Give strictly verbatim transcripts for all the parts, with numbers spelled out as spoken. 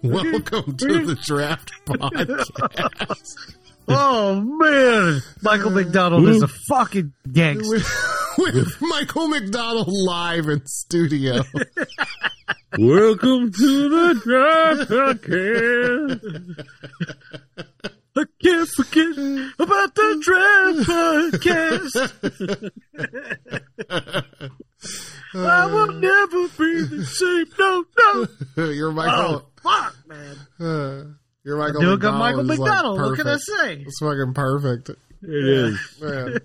Welcome to the Draft Podcast. Oh, man. Michael McDonald is a fucking gangster. With, with Michael McDonald live in studio. Welcome to the Draft Podcast. I can't forget about the Draft Podcast. I will never be the same. No, no. You're Michael. Oh, fuck, man. Uh, you're Michael Do McDonald. Michael is, McDonald. Like, what can I say? It's fucking perfect. It is. Man.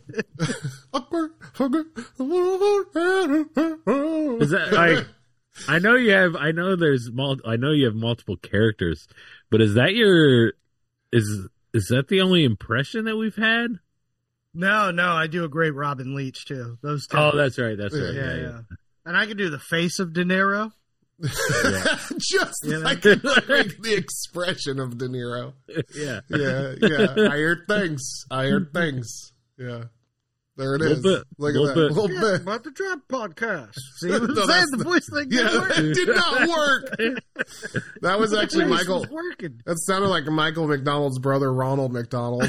Is that like? I know you have. I know there's. Mul- I know you have multiple characters, but is that your? Is is that the only impression that we've had? No, no. I do a great Robin Leach, too. Those two. Oh, that's right. That's right. Yeah, Yeah, yeah. yeah. And I can do the face of De Niro. Yeah. Just You know? like, like the expression of De Niro. Yeah. Yeah, yeah. I heard things. I heard things. Yeah. There it Little is. bit. Look Little at that. bit. Little Yeah, bit. about the Draft Podcast. See what I'm No, saying? that's The the- voice thing Yeah, didn't work. that did not work. That was actually Voice Michael. was working. That sounded like Michael McDonald's brother, Ronald McDonald.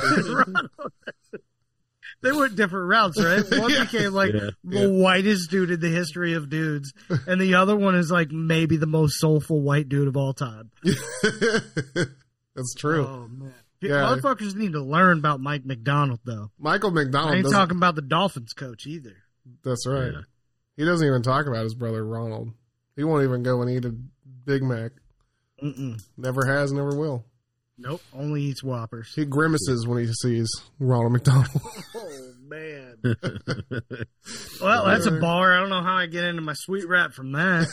They went different routes, right? One Yeah. became like Yeah. the Yeah. whitest dude in the history of dudes, and the other one is like maybe the most soulful white dude of all time. That's true. Oh man, Yeah. motherfuckers need to learn about Mike McDonald, though. Michael I McDonald ain't doesn't. talking about the Dolphins coach either. That's right. Yeah. He doesn't even talk about his brother, Ronald. He won't even go and eat a Big Mac. Mm-mm. Never has, never will. Nope, only eats Whoppers. He grimaces when he sees Ronald McDonald. Oh man. Well, that's a bar. I don't know how I get into my sweet rap from that.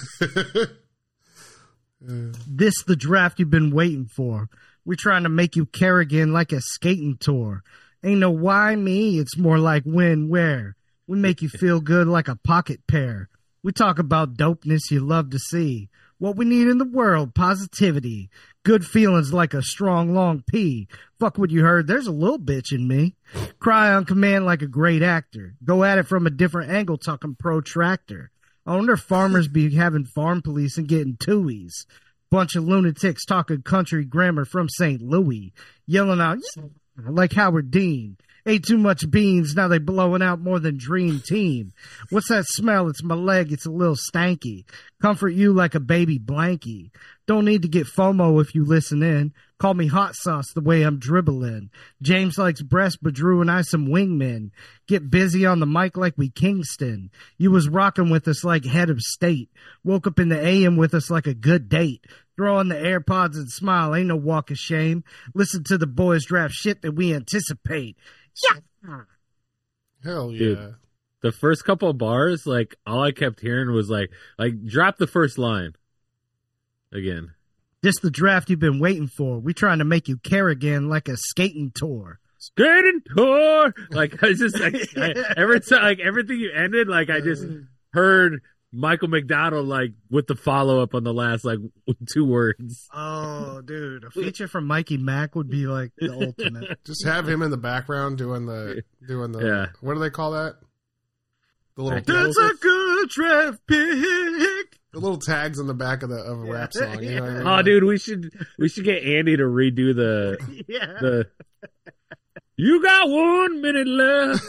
This the draft you've been waiting for. We're trying to make you Kerrigan like a skating tour. Ain't no why me, it's more like when, where. We make you feel good like a pocket pear. We talk about dopeness you love to see. What we need in the world, positivity. Good feelings like a strong, long pee. Fuck what you heard, there's a little bitch in me. Cry on command like a great actor. Go at it from a different angle, talking protractor. I wonder if farmers be having farm police and getting twoies. Bunch of lunatics talking country grammar from Saint Louis. Yelling out, yeah, like Howard Dean. Ate too much beans, now they blowing out more than Dream Team. What's that smell? It's my leg, it's a little stanky. Comfort you like a baby blankie. Don't need to get FOMO if you listen in. Call me hot sauce the way I'm dribbling. James likes breast, but Drew and I some wingmen. Get busy on the mic like we Kingston. You was rocking with us like head of state. Woke up in the A M with us like a good date. Throw on the AirPods and smile, ain't no walk of shame. Listen to the boys draft shit that we anticipate. Yeah. Hell yeah. Dude. The first couple of bars, like all I kept hearing was like, like drop the first line again. This the draft you've been waiting for. We trying to make you Kerrigan like a skating tour. Skating tour. Like I just like I, every time, like everything you ended, like I just heard Michael McDonald like with the follow up on the last like two words. Oh, dude, a feature from Mikey Mack would be like the ultimate. Just have him in the background doing the doing the Yeah. what do they call that? The little That's a good draft pick. the little tags in the back of the of a rap song. You know what I mean? Oh, dude, we should we should get Andy to redo the Yeah. the. You got one minute left.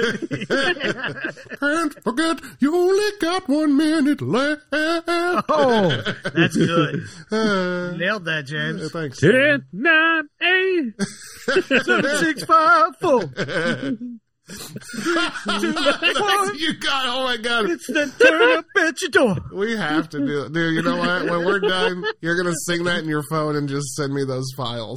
Can't forget you only got one minute left. Oh, that's good. Uh, Nailed that, James. thanks. Ten, nine, eight. Seven, six, five, four. That's what you got. Oh my god. It's the turn up at your door. We have to do it. Dude, you know what? When we're done, you're going to sing that in your phone and just send me those files.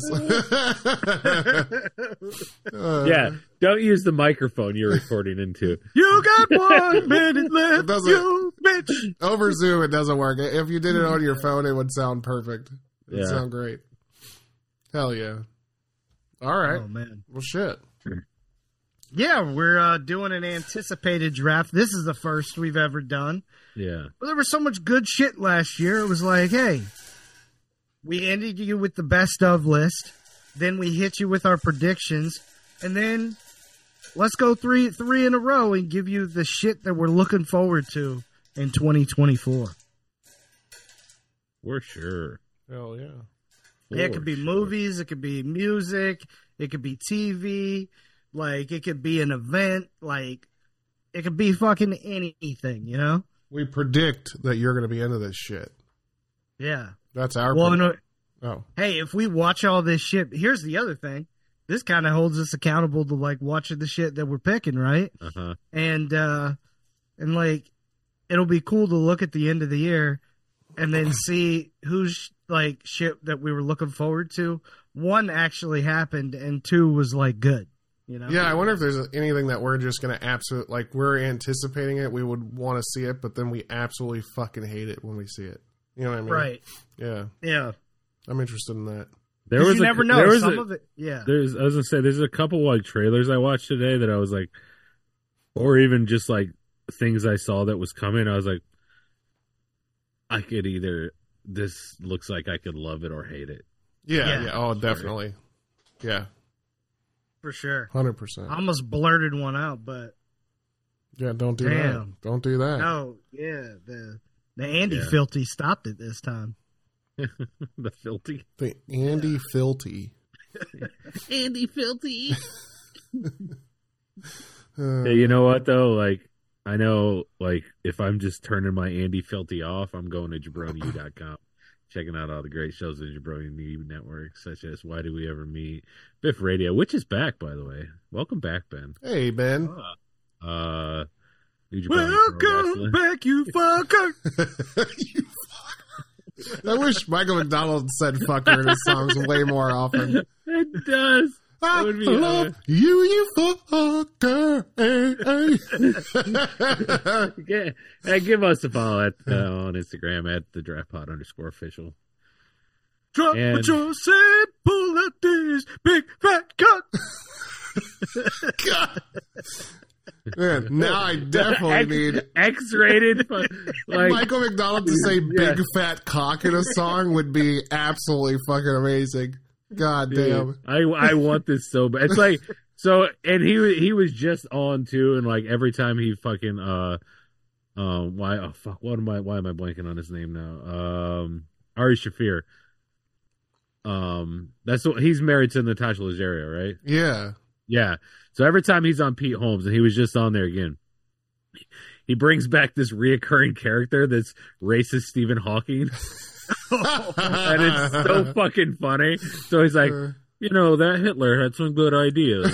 Uh, Yeah, don't use the microphone you're recording into. You got one minute It left, doesn't- you bitch. Over Zoom, it doesn't work. If you did it on your phone, it would sound perfect. It would Yeah. sound great. Hell yeah. All right. Oh, man. Well, shit. Yeah, we're uh, doing an anticipated draft. This is the first we've ever done. Yeah. Well, there was so much good shit last year. It was like, hey, we ended you with the best of list. Then we hit you with our predictions. And then let's go three three in a row and give you the shit that we're looking forward to in twenty twenty-four. For sure. Hell yeah. Yeah, it could be For sure. movies, it could be music, it could be T V, like it could be an event, like it could be fucking anything, you know? We predict that you're going to be into this shit. Yeah. That's our. Well, predict- no, oh, hey, if we watch all this shit, here's the other thing. This kind of holds us accountable to like watching the shit that we're picking, right? Uh-huh. And uh and like it'll be cool to look at the end of the year and then see who's like shit that we were looking forward to. One actually happened and two was like good, you know? yeah. I wonder if there's anything that we're just going to absolutely like. We're anticipating it. We would want to see it, but then we absolutely fucking hate it when we see it. You know what I mean? Right. Yeah. Yeah. I'm interested in that. There 'Cause was you a, never know. There was Some a, of it, yeah. There's, I was gonna say, there's a couple like trailers I watched today that I was like, or even just like things I saw that was coming. I was like, I could either this looks like I could love it or hate it. Yeah. Yeah. Yeah. Oh, definitely. Yeah. For sure. Hundred I percent. almost blurted one out, but Yeah. Don't do that. Damn. Don't do that. no, yeah, the the Andy Yeah. Filthy stopped it this time. The filthy The Andy Filthy. Andy filthy. Uh, Hey, you know what though? Like, I know, like, if I'm just turning my Andy Filthy off, I'm going to jabroni u dot com, checking out all the great shows in Jabroni U Network, such as Why Do We Ever Meet, Biff Radio, which is back, by the way. Welcome back, Ben. Hey, Ben. Uh, New Jabroni Pro Welcome Wrestling. back, you fucker. You fucker. I wish Michael McDonald said fucker in his songs way more often. It does. I would be, love uh, you, you fucker. Hey, hey. Yeah, and give us a follow at, uh, on Instagram at the draft pod underscore official. Drop And- what you said, pull out this big fat cut. God. Man, now I definitely X, need X-rated. Like, Michael McDonald to say Yeah. big fat cock in a song would be absolutely fucking amazing. God damn. dude, I I want this so bad. It's like so, and he wa- he was just on too, and like every time he fucking uh um why oh fuck what am I why am I blanking on his name now um Ari Shafir. Um, that's what he's married to Natasha Leggero, right? Yeah. Yeah. So every time he's on Pete Holmes, and he was just on there again, he brings back this reoccurring character that's racist Stephen Hawking, and it's so fucking funny. So he's like, you know, that Hitler had some good ideas.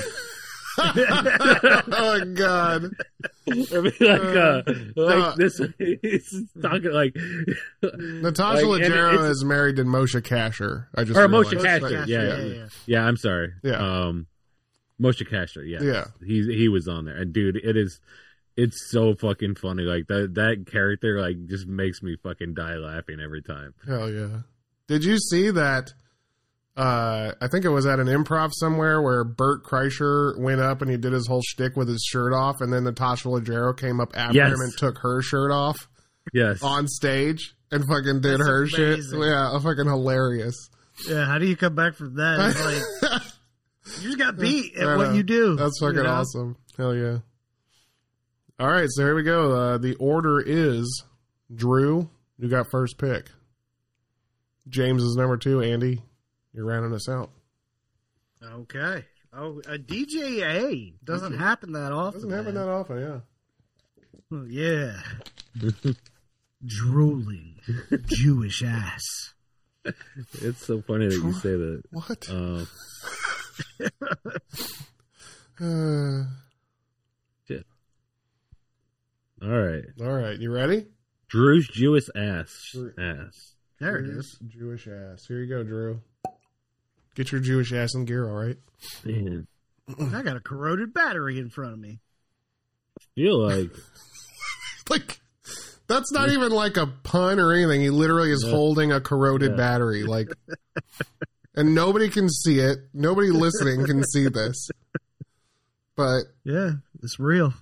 Oh God. I mean, like, uh, like uh, this, he's talking like Natasha Like, and Leggero it's- is married to Moshe Kasher. I just or realized. Moshe Kasher. Right. Yeah, yeah, yeah, yeah. yeah. I'm sorry. Yeah. Um, Moshe Kasher. Yeah, Yeah. He he was on there, and dude, it is. It's so fucking funny. Like that that character, like, just makes me fucking die laughing every time. Hell yeah. Did you see that? Uh, I think it was at an improv somewhere where Bert Kreischer went up and he did his whole shtick with his shirt off, and then Natasha Leggero came up after Yes. him and took her shirt off Yes. on stage and fucking did That's her amazing. shit. Yeah, fucking hilarious. Yeah, how do you come back from that? It's like you just got beat at I what know. you do. That's fucking you know? awesome. Hell yeah. All right, so here we go. Uh, the order is Drew, you got first pick. James is number two. Andy, you're rounding us out. Okay. Oh, a D J A doesn't happen that often. Doesn't happen man. that often, yeah. Oh, yeah. Drooling Jewish ass. It's so funny that you say that. What? Um, Uh, shit. All right. all right, you ready? Drew's Jewish ass. Drew. Ass. There it Drew's is. Jewish ass. Here you go, Drew. Get your Jewish ass in gear, all right? Man, I got a corroded battery in front of me. I feel like Like, that's not even like a pun or anything. He literally is Yeah. holding a corroded Yeah. battery. Like, and nobody can see it. Nobody listening can see this. But Yeah, it's real.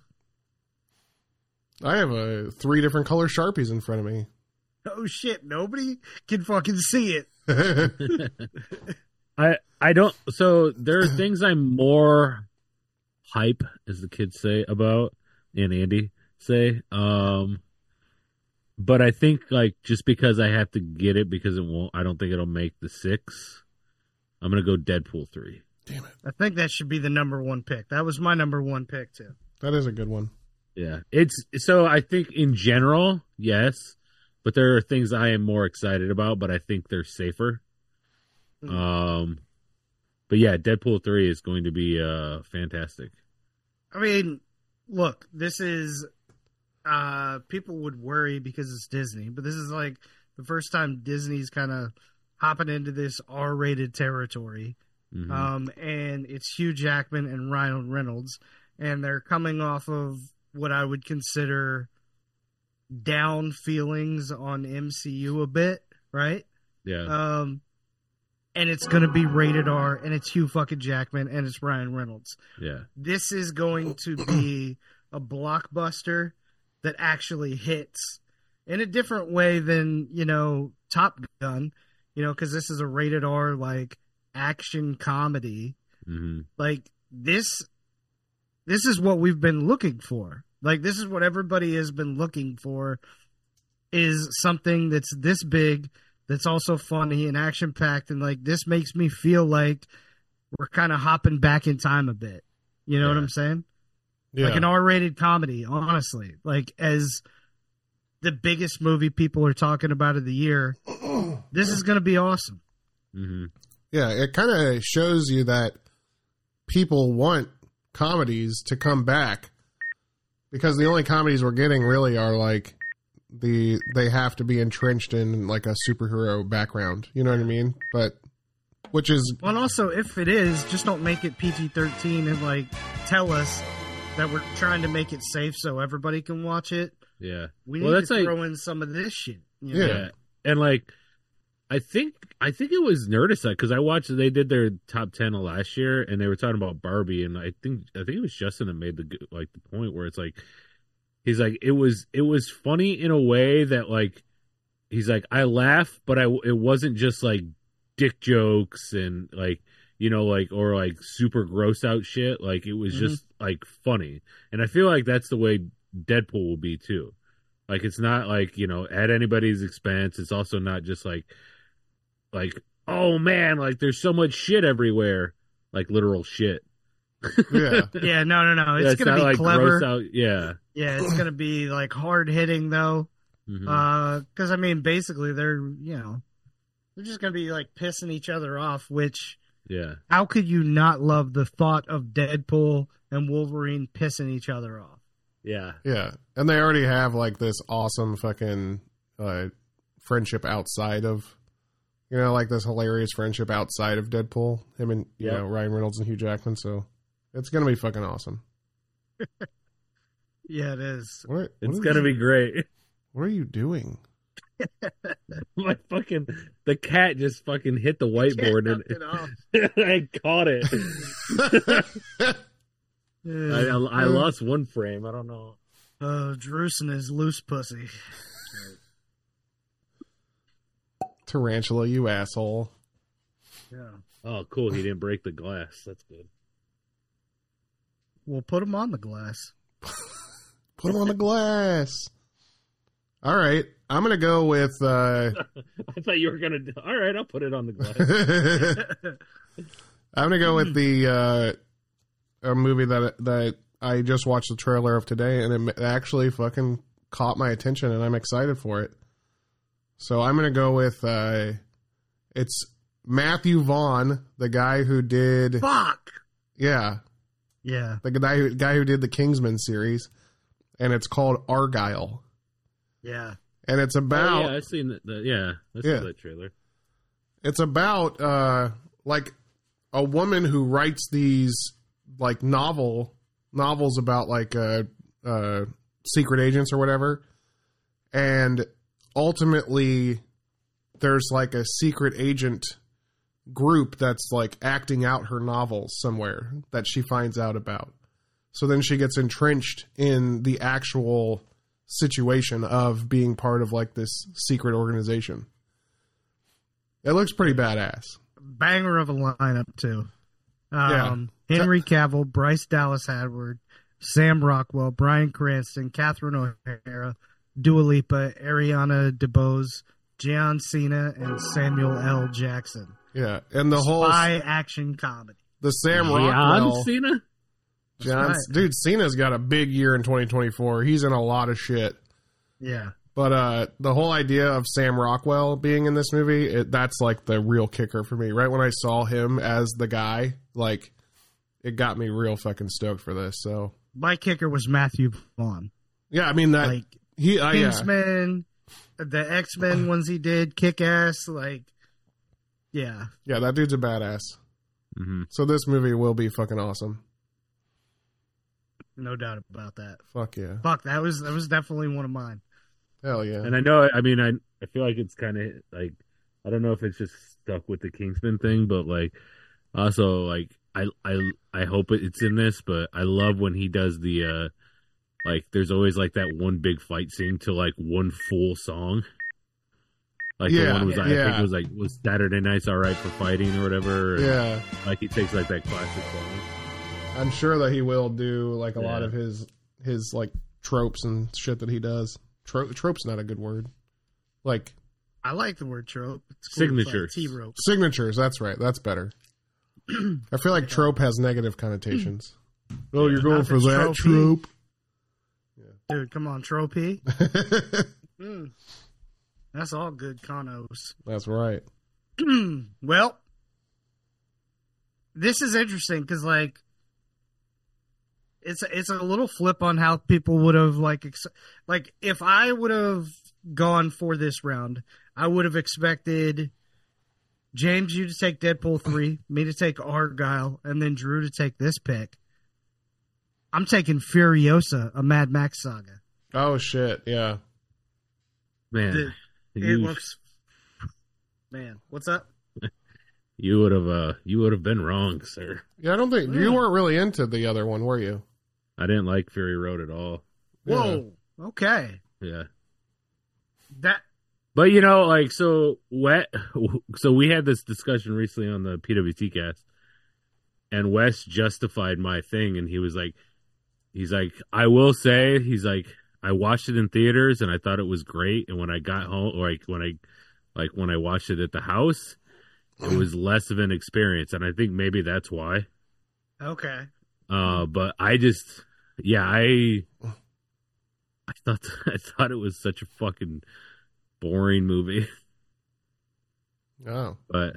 I have a three different color Sharpies in front of me. Oh shit, nobody can fucking see it. I I don't. So there are things I'm more hype, as the kids say, about, and Andy say. Um, but I think like just because I have to get it because it won't, I don't think it'll make the six. I'm gonna go Deadpool three. Damn it. I think that should be the number one pick. That was my number one pick too. That is a good one. Yeah, it's so I think in general, yes, but there are things I am more excited about, but I think they're safer. Mm. Um, but yeah, Deadpool three is going to be uh fantastic. I mean, look, this is uh people would worry because it's Disney, but this is like the first time Disney's kind of hopping into this R-rated territory. Mhm. Um, and it's Hugh Jackman and Ryan Reynolds, and they're coming off of what I would consider down feelings on M C U a bit, right? Yeah, Um, and it's going to be rated R, and it's Hugh fucking Jackman, and it's Ryan Reynolds. yeah, This is going to be a blockbuster that actually hits in a different way than, you know, Top Gun, you know, because this is a rated R, like, action comedy. hmm Like, this this is what we've been looking for. Like, this is what everybody has been looking for, is something that's this big, that's also funny and action packed, and like this makes me feel like we're kind of hopping back in time a bit. You know Yeah. what I'm saying? Yeah. Like an R-rated comedy, honestly. Like, as the biggest movie people are talking about of the year, this is going to be awesome. hmm Yeah, it kind of shows you that people want comedies to come back, because the only comedies we're getting really are like the they have to be entrenched in like a superhero background. You know what I mean? But which is Well, and also, if it is, just don't make it P G thirteen and like tell us that we're trying to make it safe so everybody can watch it. yeah. We need Well, that's to like throw in some of this shit. you Yeah. know? yeah, and like I think I think it was Nerdist because I watched they did their top ten of last year and they were talking about Barbie, and I think I think it was Justin that made the good- like the point where it's like he's like it was it was funny in a way that like he's like I laugh, but I it wasn't just like dick jokes and like you know like or like super gross out shit. Like it was Mhm. just like funny, and I feel like that's the way Deadpool will be too. Like it's not like you know at anybody's expense. It's also not just like like oh man like there's so much shit everywhere, like literal shit. yeah, Yeah, no, no, no. It's Yeah, gonna not be like clever. gross out. Yeah. Yeah, it's gonna be like hard hitting though. Mhm. Uh, because I mean, basically, they're you know, they're just gonna be like pissing each other off. Which, yeah. how could you not love the thought of Deadpool and Wolverine pissing each other off? Yeah. yeah, and they already have like this awesome fucking uh, friendship outside of, you know, like this hilarious friendship outside of Deadpool. Him and you Yep. know Ryan Reynolds and Hugh Jackman. So it's gonna be fucking awesome. Yeah, it is. What, what It's is- gonna be great. What are you doing? My fucking the cat just fucking hit the whiteboard Knocked it off. and I caught it. I, I, I lost one frame. I don't know. Uh, Drewson is loose pussy. Tarantula, you asshole. Yeah, Oh, cool. He didn't break the glass. That's good. we'll put him on the glass. Put him on the glass. All right, I'm gonna go with. Uh, I thought you were gonna. do- All right, I'll put it on the glass. I'm gonna go with the uh, a movie that that I just watched the trailer of today, and it actually fucking caught my attention, and I'm excited for it. So I'm gonna go with uh, it's Matthew Vaughn, the guy who did Fuck. yeah, Yeah. the guy who guy who did the Kingsman series, and it's called Argyle, Yeah. and it's Oh, about yeah, I've seen that. that- Yeah, I Yeah. saw that trailer. it's about uh like a woman who writes these like novel novels about like uh uh secret agents or whatever, and ultimately there's like a secret agent group that's like acting out her novels somewhere that she finds out about. So then she gets entrenched in the actual situation of being part of like this secret organization. It looks pretty badass. Banger of a lineup too. Yeah. Um, Henry Cavill, Bryce Dallas Howard, Sam Rockwell, Bryan Cranston, Catherine O'Hara, Dua Lipa, Ariana DeBose, John Cena, and Samuel L. Jackson. Yeah, and the whole spy action comedy. the Sam John Rockwell. Cena? John, right. dude, Cena's got a big year in twenty twenty-four. He's in a lot of shit. Yeah. But uh, the whole idea of Sam Rockwell being in this movie, it, that's like the real kicker for me. Right when I saw him as the guy, like, it got me real fucking stoked for this. So My kicker was Matthew Vaughn. yeah, I mean that Like, he, uh, yeah, Kingsman, the X-Men ones he did, Kick-Ass, like, yeah. yeah, that dude's a badass. Mm-hmm. So this movie will be fucking awesome. No doubt about that. Fuck yeah, Fuck, that was that was definitely one of mine. hell yeah. And I know, I mean, I I feel like it's kind of like, I don't know if it's just stuck with the Kingsman thing, but like, also like, I I I hope it's in this, but I love when he does the, uh like, there's always like that one big fight scene to like one full song. Like Yeah, the one was, I think yeah. it was like, was Saturday Night's All Right for Fighting or whatever. and, Yeah, Like he takes like that classic song. I'm sure that he will do like a lot Yeah. of his his like tropes and shit that he does. Tro- trope's not a good word. Like I like the word trope. It's cool to play Signatures. T-rope. signatures. That's right. That's better. I feel like trope has negative connotations. Oh, you're going Not for if it's that tropey. trope? Dude, come on, tropey. Mm. That's all good connos. That's right. Well, this is interesting because, like, it's it's a little flip on how people would have like ex- like if I would have gone for this round, I would have expected James you to take Deadpool three, me to take Argyle, and then Drew to take this pick. I'm taking Furiosa, a Mad Max saga. Oh shit! Yeah. Man, It you, looks, man. What's up? you would have uh you would have been wrong, sir. Yeah, I don't think you weren't really into the other one, were you? I didn't like Fury Road at all. Whoa. Okay. Yeah. That. But you know, like so Wet so we had this discussion recently on the P W T cast, and Wes justified my thing, and he was like he's like, I will say, he's like, I watched it in theaters and I thought it was great, and when I got home, or like when I like when I watched it at the house, it was less of an experience, and I think maybe that's why. Okay. Uh but I just yeah, I I thought I thought it was such a fucking boring movie. Oh, But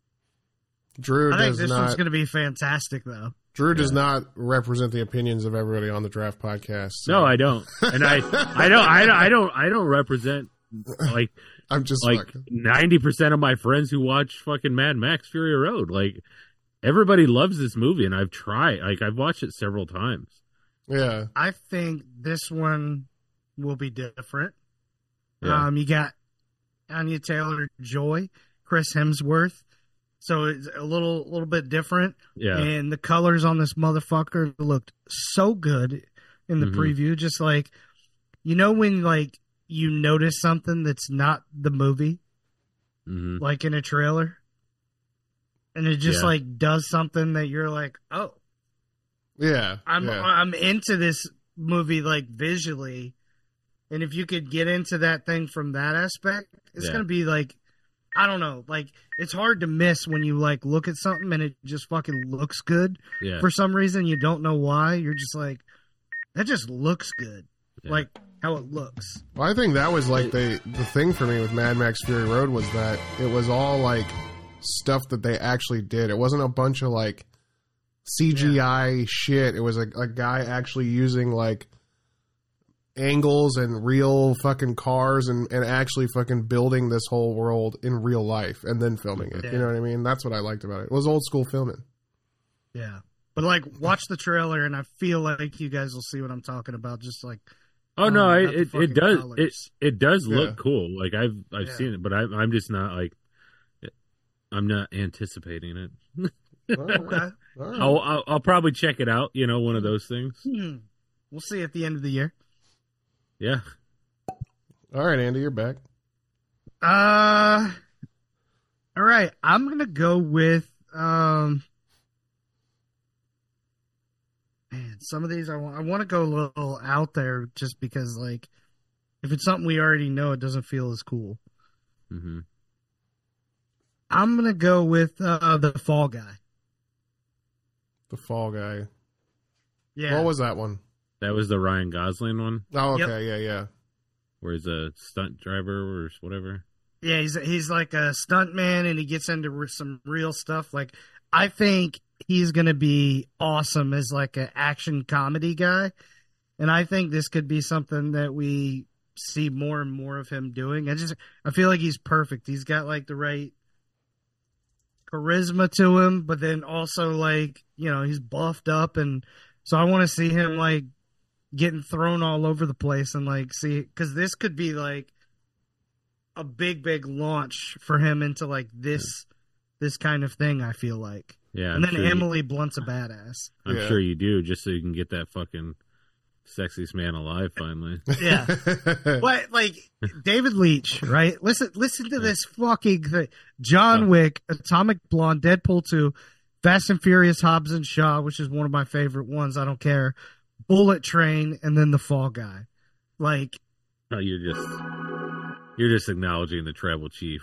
Drew I think does this one's not. going to be fantastic, though. Drew does not represent the opinions of everybody on the Draft Podcast. so no, I don't. And I I don't I don't I don't I don't represent like I'm just like fucking- ninety percent of my friends who watch fucking Mad Max Fury Road. Like everybody loves this movie, and I've tried like I've watched it several times. yeah. I think this one will be different. Yeah. Um, you got Anya Taylor-Joy, Chris Hemsworth, so it's a little little bit different. Yeah. And the colors on this motherfucker looked so good in the Mhm. preview. Just like, you know, when like you notice something that's not the movie, hmm like in a trailer, and it just Yeah. like does something that you're like, oh, Yeah. I'm yeah. I'm into this movie like visually, and if you could get into that thing from that aspect, it's Yeah. gonna be like, I don't know, like it's hard to miss when you like look at something and it just fucking looks good Yeah. for some reason. You don't know why. You're just like, that just looks good, Yeah. like how it looks. Well, I think that was like the the thing for me with Mad Max Fury Road was that it was all like stuff that they actually did. It wasn't a bunch of like C G I shit. It was a, a guy actually using like angles and real fucking cars and, and actually fucking building this whole world in real life and then filming it. Yeah. You know what I mean? That's what I liked about it. It was old school filming. Yeah, but like watch the trailer, and I feel like you guys will see what I'm talking about. Just like, Oh no, Um, it not the it, fucking it does it colors. it does look Yeah. cool. Like I've I've Yeah. seen it, but I, I'm just not like I'm not anticipating it. All right. okay, All right. I'll, I'll I'll probably check it out. You know, one of those things. Hmm. We'll see at the end of the year. Yeah. All right, Andy, you're back. Uh, all right. I'm gonna go with um. Man, some of these I want. I want to go a little out there just because, like, If it's something we already know, it doesn't feel as cool. Mm-hmm. I'm gonna go with uh, the Fall Guy. The Fall Guy. Yeah. What was that one? That was the Ryan Gosling one, Oh, Yep. okay, yeah, yeah. where he's a stunt driver or whatever. Yeah, he's he's like a stuntman, and he gets into re- some real stuff. Like, I think he's gonna be awesome as like an action comedy guy, and I think this could be something that we see more and more of him doing. I just I feel like he's perfect. He's got like the right charisma to him, but then also like, you know, he's buffed up, and so I want to see him like getting thrown all over the place and like see, because this could be like a big big launch for him into like this this kind of thing, I feel like. Yeah, and I'm then sure Emily Blunt's a badass. You, I'm Yeah. sure you do, just so you can get that fucking sexiest man alive finally. Yeah. But like David Leitch, right? Listen listen to this fucking thing. John Wick, Atomic Blonde, Deadpool two, Fast and Furious, Hobbs and Shaw, which is one of my favorite ones, I don't care. Bullet Train, and then The Fall Guy. Like, Oh, you're just you're just acknowledging the tribal chief.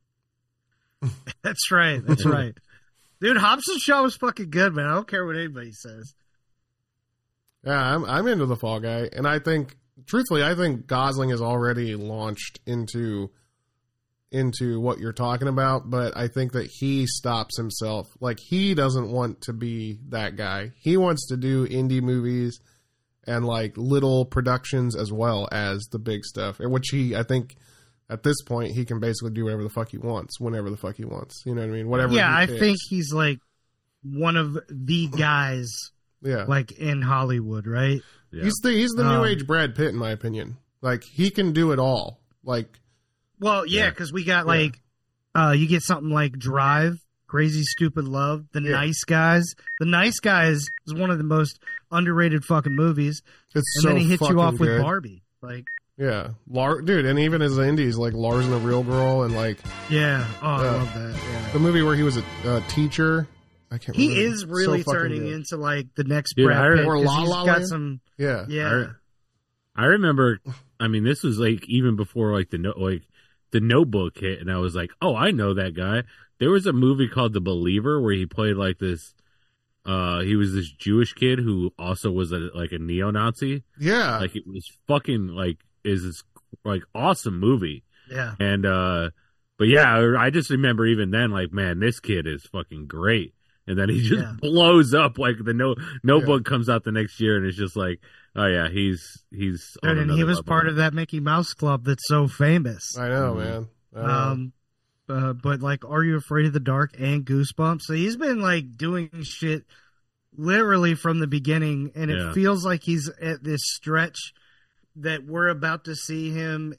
that's right, that's right. Dude, Hobbs and Shaw was fucking good, man. I don't care what anybody says. Yeah, I'm I'm into the Fall Guy, and I think, truthfully, I think Gosling has already launched into into what you're talking about, but I think that he stops himself. Like, he doesn't want to be that guy. He wants to do indie movies and like little productions as well as the big stuff, in which he, I think, at this point, he can basically do whatever the fuck he wants, whenever the fuck he wants. You know what I mean? Whatever. Yeah, he I picks. think he's like one of the guys Yeah, like in Hollywood, right? Yeah. he's the he's the Um, new age Brad Pitt, in my opinion. Like, he can do it all. Like, Well, yeah, Yeah. because we got like, uh, you get something like Drive, Crazy Stupid Love, The Yeah. Nice Guys. The Nice Guys is one of the most underrated fucking movies, it's and so then he hits you fucking off with good. Barbie. Like, Yeah, Lar- dude, and even as the indies, like Lars and the Real Girl, and like yeah, oh, I Yeah. love that. Yeah. the movie where he was a uh, teacher. I can't. He remember. is So really fucking turning good. into like the next Dude, I Brad re- Pitt. Or 'cause La he's La got Land? some, Yeah, yeah. I remember, I mean, this was like even before like the no, like the Notebook hit, and I was like, oh, I know that guy. There was a movie called The Believer where he played like this. Uh, he was this Jewish kid who also was a, like a neo-Nazi. yeah. Like, it was fucking like is this like awesome movie. Yeah. And uh, but yeah, I just remember even then, like, man, this kid is fucking great. And then he just Yeah. blows up. Like the no Notebook comes out the next year, and it's just like, oh yeah, he's he's. on Dude, and he another was level. part of that Mickey Mouse Club that's so famous. I know, Mhm. man. I know. Um, uh, but like, Are You Afraid of the Dark and Goosebumps? So he's been like doing shit literally from the beginning, and it Yeah. feels like he's at this stretch that we're about to see him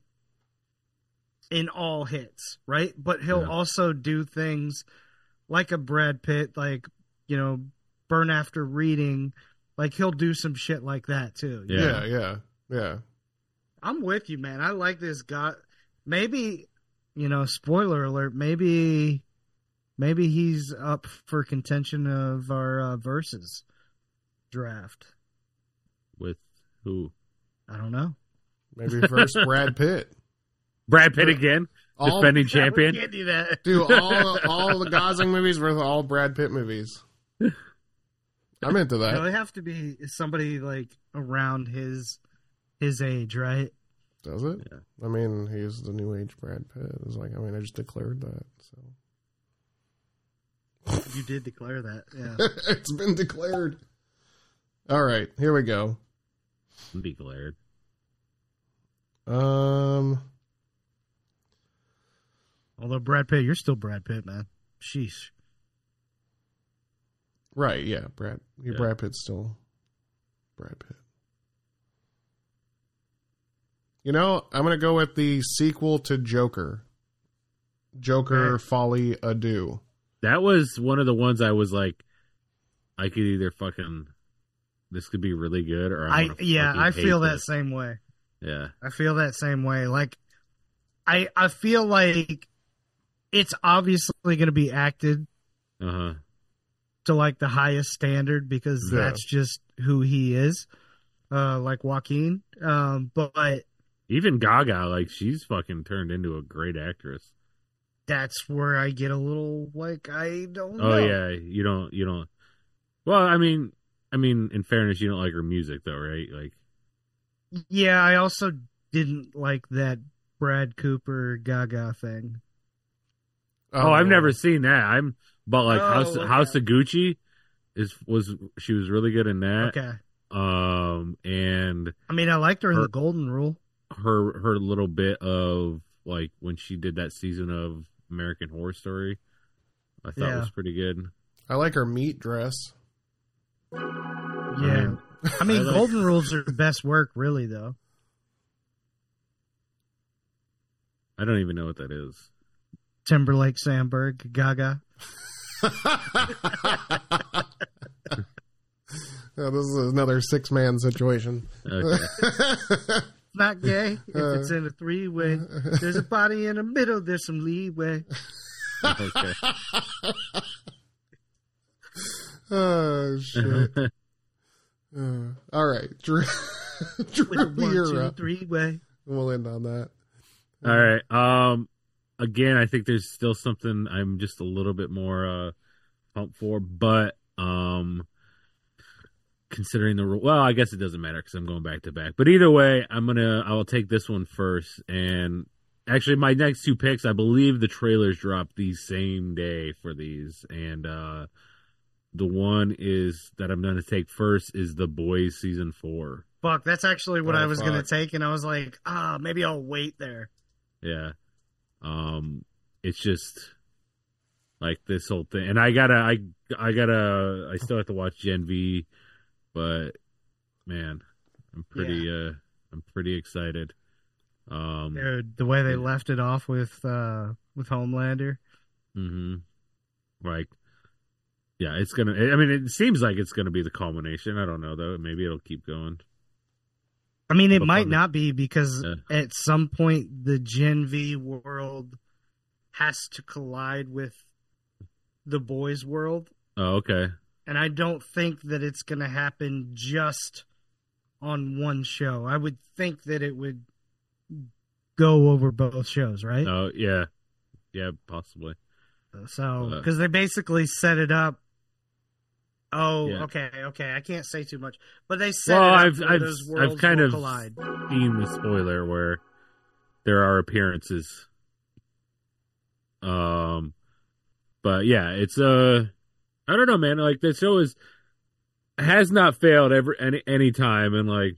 in all hits, right? But he'll Yeah. also do things like a Brad Pitt, like, you know, Burn After Reading. Like, he'll do some shit like that too. you Yeah. yeah, yeah, yeah. I'm with you, man. I like this guy. Maybe, you know, spoiler alert, maybe maybe he's up for contention of our uh, versus draft. with who? I don't know. Maybe first Brad Pitt. Brad Pitt again, All, defending We champion. can't do that. dude, all all the Gosling movies were all Brad Pitt movies. I'm into No, that. it have to be somebody like around his his age, right? Does it? Yeah. I mean, he's the new age Brad Pitt. It's like, I mean, I just declared that. So You did declare that. Yeah. it's been declared. All right, here we go. Declared. Um, Although Brad Pitt, you're still Brad Pitt, man. Sheesh. right, yeah, Brad. Your Yeah. Brad Pitt's still Brad Pitt. You know, I'm gonna go with the sequel to Joker. Joker Okay. Folly Adieu. That was one of the ones I was like, I could either fucking, this could be really good, or I'm I gonna yeah, fucking I hate feel that this. same way. Yeah, I feel that same way. Like, I I feel like it's obviously going to be acted uh huh. to like the highest standard because Yeah. that's just who he is, uh, like Joaquin. Um, but Even Gaga, like she's fucking turned into a great actress. That's where I get a little like I don't Oh know. yeah, you don't you don't. Well, I mean, I mean, in fairness, you don't like her music though, right? Like, Yeah, I also didn't like that Brad Cooper Gaga thing. oh, I've never seen that. I'm, but like Oh, House okay. House of Gucci is was she was really good in that. Okay. Um, and I mean, I liked her in Her- the Golden Rule. her her little bit of like when she did that season of American Horror Story, I thought Yeah. was pretty good. I like her meat dress. Yeah. I mean, I like- Golden Rule's her best work, really, though. I don't even know what that is. Timberlake, Sandberg, Gaga. Yeah, this is another six man situation. Okay. It's not gay if it's in a three way. There's a body in the middle. There's some leeway. Okay. Oh shit! Uh, all right, Drew. Drew, With a one, you're two, up. three way. We'll end on that. All right. Um. Again, I think there's still something I'm just a little bit more uh, pumped for, but um, considering the rule, well, I guess it doesn't matter because I'm going back to back. But either way, I'm gonna I will take this one first. And actually, my next two picks, I believe the trailers dropped the same day for these, and uh, the one is that I'm gonna take first is The Boys season four. Fuck, that's actually what Oh, I was going to fuck. take, and I was like, ah, maybe I'll wait there. Yeah. Um, it's just like this whole thing, and I gotta, I, I gotta, I still have to watch Gen V, but man, I'm pretty, uh, I'm pretty excited. Um, Dude, the way they yeah. left it off with uh, with Homelander. hmm like, yeah, it's gonna. I mean, it seems like it's gonna be the culmination. I don't know though. Maybe it'll keep going. I mean, it But might fun. not be because Yeah. at some point the Gen V world has to collide with the boys' world, Oh, okay. and I don't think that it's going to happen just on one show. I would think that it would go over both shows, right? Oh, yeah, yeah, possibly. So, Uh, because they basically set it up. Oh, Yeah. okay, okay. I can't say too much, but they set Well, it up I've, where I've, those I've worlds kind will of collide. seen the spoiler where there are appearances. Um, but yeah, it's uh, I don't know, man. Like the show is has not failed ever any any time, and like,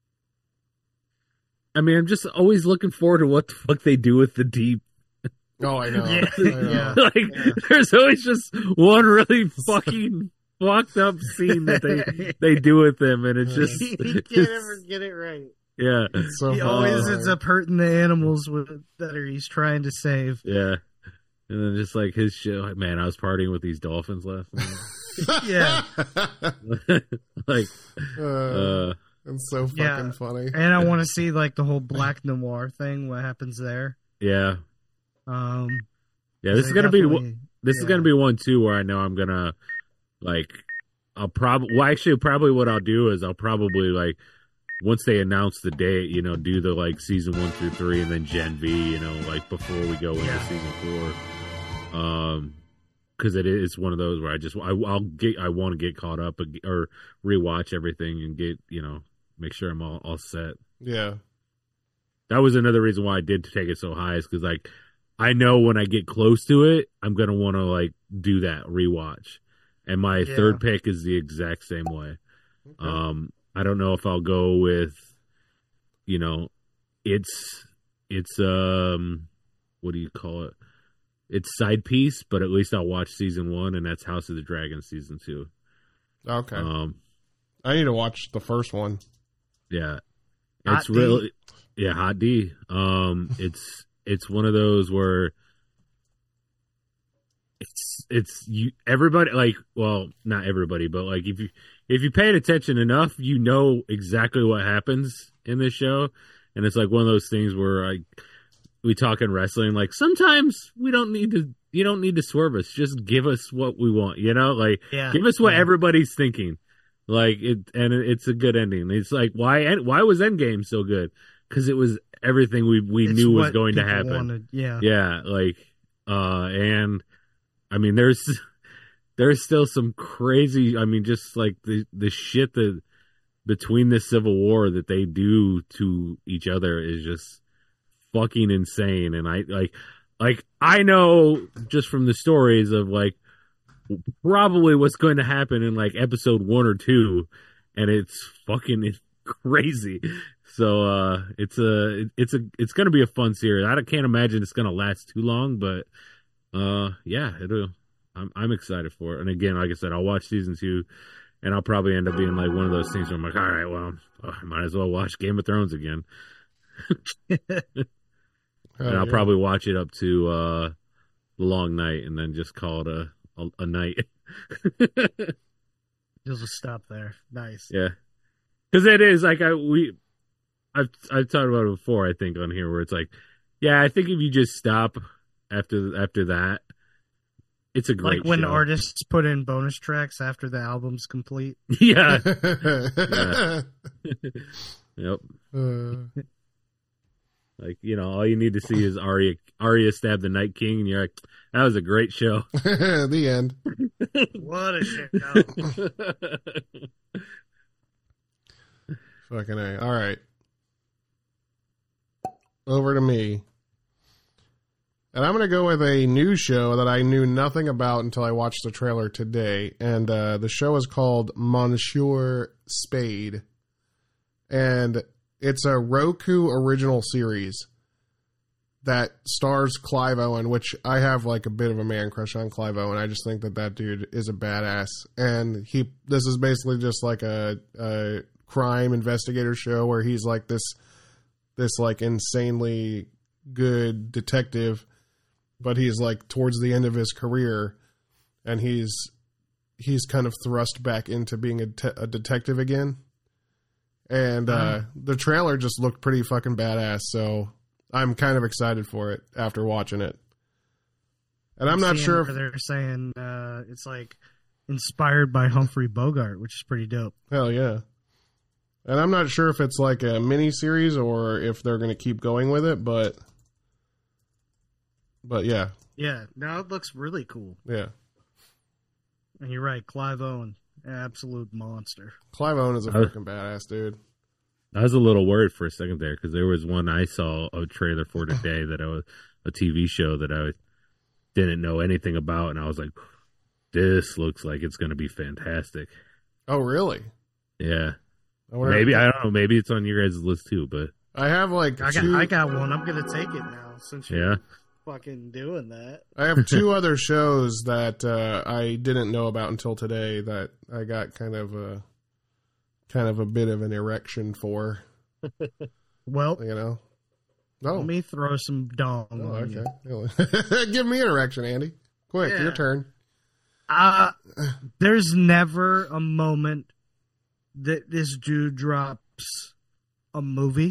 I mean, I'm just always looking forward to what the fuck they do with the deep. Oh, I know. Yeah, I know. yeah. like, Yeah. there's always just one really fucking fucked up scene that they they do with them, and it's just he can't it's- ever get it right. yeah, It's so He funny. always ends up hurting the animals with, that are he's trying to save. yeah. And then just like his shit, like, man, I was partying with these dolphins last night. Yeah, like, uh, uh, it's so fucking Yeah. funny. and I want to see like the whole black noir thing. What happens there? yeah, Um, yeah. This they is gonna be definitely- this is yeah. gonna be one too where I know I'm gonna like I'll probably well actually probably what I'll do is I'll probably like once they announce the date, you know, do the like season one through three and then Gen V, you know, like before we go into Yeah. season four. Um, because it is one of those where I just I, I'll get I want to get caught up ag- or rewatch everything and get you know make sure I'm all, all set. Yeah. That was another reason why I did take it so high is because like I know when I get close to it, I'm gonna want to like do that rewatch, and my Yeah. third pick is the exact same way. Okay. Um, I don't know if I'll go with, you know, it's it's um, what do you call it? It's side piece, but at least I'll watch season one, and that's House of the Dragon season two. Okay. Um, I need to watch the first one. yeah, Hot it's D? really yeah, hot D. Um, it's it's one of those where it's it's you everybody like well not everybody but like if you if you paid attention enough you know exactly what happens in this show, and it's like one of those things where like we talk in wrestling like sometimes we don't need to you don't need to swerve us, just give us what we want, you know, like Yeah, give us what yeah. everybody's thinking, like it and it's a good ending. It's like why why was Endgame so good? Because it was everything we we It's knew was what going to people happen. wanted, Yeah. Yeah, like, uh, and I mean, there's there's still some crazy. I mean, just like the the shit that between the Civil War that they do to each other is just fucking insane. And I like, like I know just from the stories of like probably what's going to happen in like episode one or two, and it's fucking crazy. So uh, it's a it's a it's going to be a fun series. I can't imagine it's going to last too long, but uh, yeah, it'll. I'm I'm excited for it. And again, like I said, I'll watch season two, and I'll probably end up being like one of those things where I'm like, all right, well, I might as well watch Game of Thrones again. And I'll yeah. probably watch it up to uh, the long night, and then just call it a a, a night. You'll just stop there. Nice. Yeah, because it is like I we I've I've talked about it before. I think on here where it's like, yeah, I think if you just stop after after that, it's a great Like when show. artists put in bonus tracks after the album's complete. Yeah. Yeah. Yep. Uh, Like, you know, all you need to see is Arya Arya stab the Night King, and you're like, that was a great show. the end. What a shit show. Fucking A. All right. Over to me. And I'm going to go with a new show that I knew nothing about until I watched the trailer today. And uh, the show is called Monsieur Spade. And it's a Roku original series that stars Clive Owen, which I have like a bit of a man crush on Clive Owen. I just think that that dude is a badass. And he, this is basically just like a, a crime investigator show where he's like this, this like insanely good detective, but he's like towards the end of his career, and he's he's kind of thrust back into being a, te- a detective again. And uh, the trailer just looked pretty fucking badass, so I'm kind of excited for it after watching it. And I'm not Seeing sure where if they're saying uh, it's like inspired by Humphrey Bogart, which is pretty dope. hell yeah. And I'm not sure if it's like a mini series or if they're going to keep going with it, but but yeah, Yeah, no, it looks really cool. yeah. And you're right, Clive Owen, absolute monster. Clive Owen is a Oh. fucking badass dude. I was a little worried for a second there because there was one I saw a trailer for today that I was a T V show that I didn't know anything about, and I was like, "This looks like it's going to be fantastic." Oh, really? Yeah, I wonder maybe if- I don't know. Maybe it's on your guys' list too, but I have like I got, two, I got one. I'm gonna take it now since you're yeah, fucking doing that. I have two other shows that uh, I didn't know about until today that I got kind of a kind of a bit of an erection for, Well, you know. Oh, let me throw some dong oh on you. okay. Give me an erection, Andy. Quick, Yeah. your turn. Uh, there's never a moment that this dude drops a movie,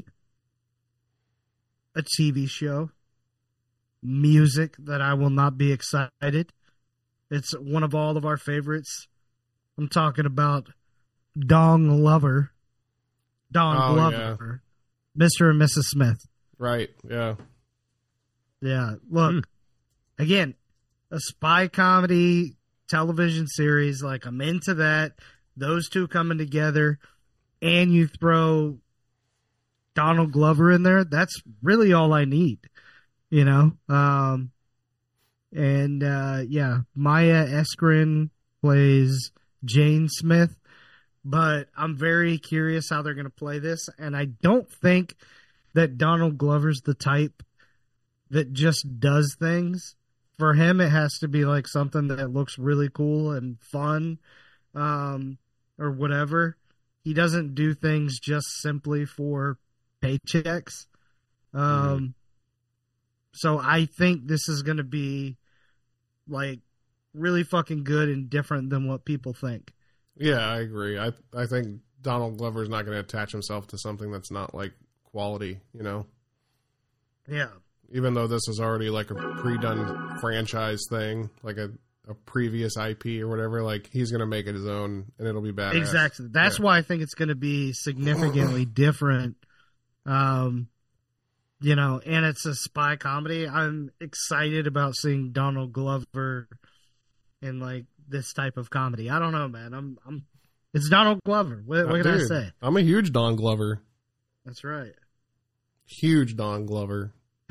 a T V show, music that I will not be excited. It's one of all of our favorites. I'm talking about Dong Lover, Don Oh, Glover, Mister and Missus Smith. Right, yeah. Yeah, look, Hmm. again, a spy comedy television series. Like, I'm into that. Those two coming together, and you throw Donald Glover in there. That's really all I need, you know. Um, and uh, yeah, Maya Eskrin plays Jane Smith, but I'm very curious how they're going to play this, and I don't think that Donald Glover's the type that just does things. For him, it has to be like something that looks really cool and fun, um, or whatever. He doesn't do things just simply for paychecks. Um, Mhm. So I think this is going to be like really fucking good and different than what people think. Yeah, I agree. I I think Donald Glover's not going to attach himself to something that's not like quality, you know. Yeah. Even though this is already like a pre-done franchise thing, like a, a previous I P or whatever, like he's going to make it his own and it'll be badass. Exactly. That's Yeah. why I think it's going to be significantly different. Um, you know, and it's a spy comedy. I'm excited about seeing Donald Glover in like this type of comedy. I don't know, man. I'm, I'm. It's Donald Glover. What, what Uh, can dude, I say? I'm a huge Don Glover. That's right, Huge Don Glover.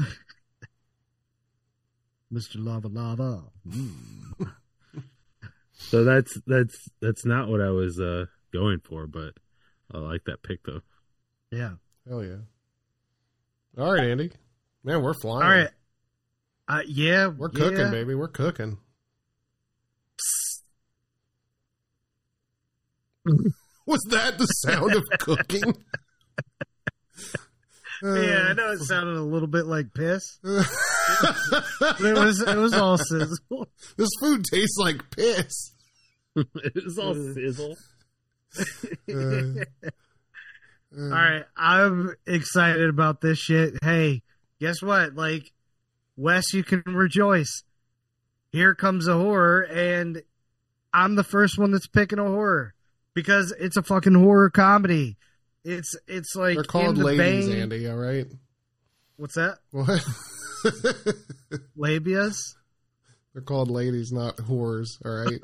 Mister Lava Lava. So that's that's that's not what I was uh, going for, but I like that pick though. Yeah. Hell yeah. All right, Andy. Man, we're flying. All right. Uh, yeah, We're cooking, yeah. baby. We're cooking. Was that the sound of cooking? Yeah, I know it sounded a little bit like piss. But it was it was all sizzle. This food tastes like piss. It's all sizzle. Uh, All right, I'm excited about this shit. Hey, guess what? Like, Wes, you can rejoice. Here comes a horror, and I'm the first one that's picking a horror because it's a fucking horror comedy. It's it's like They're called in the ladies, vein- Andy, all right? What's that? What? Labias? They're called ladies, not whores, all right?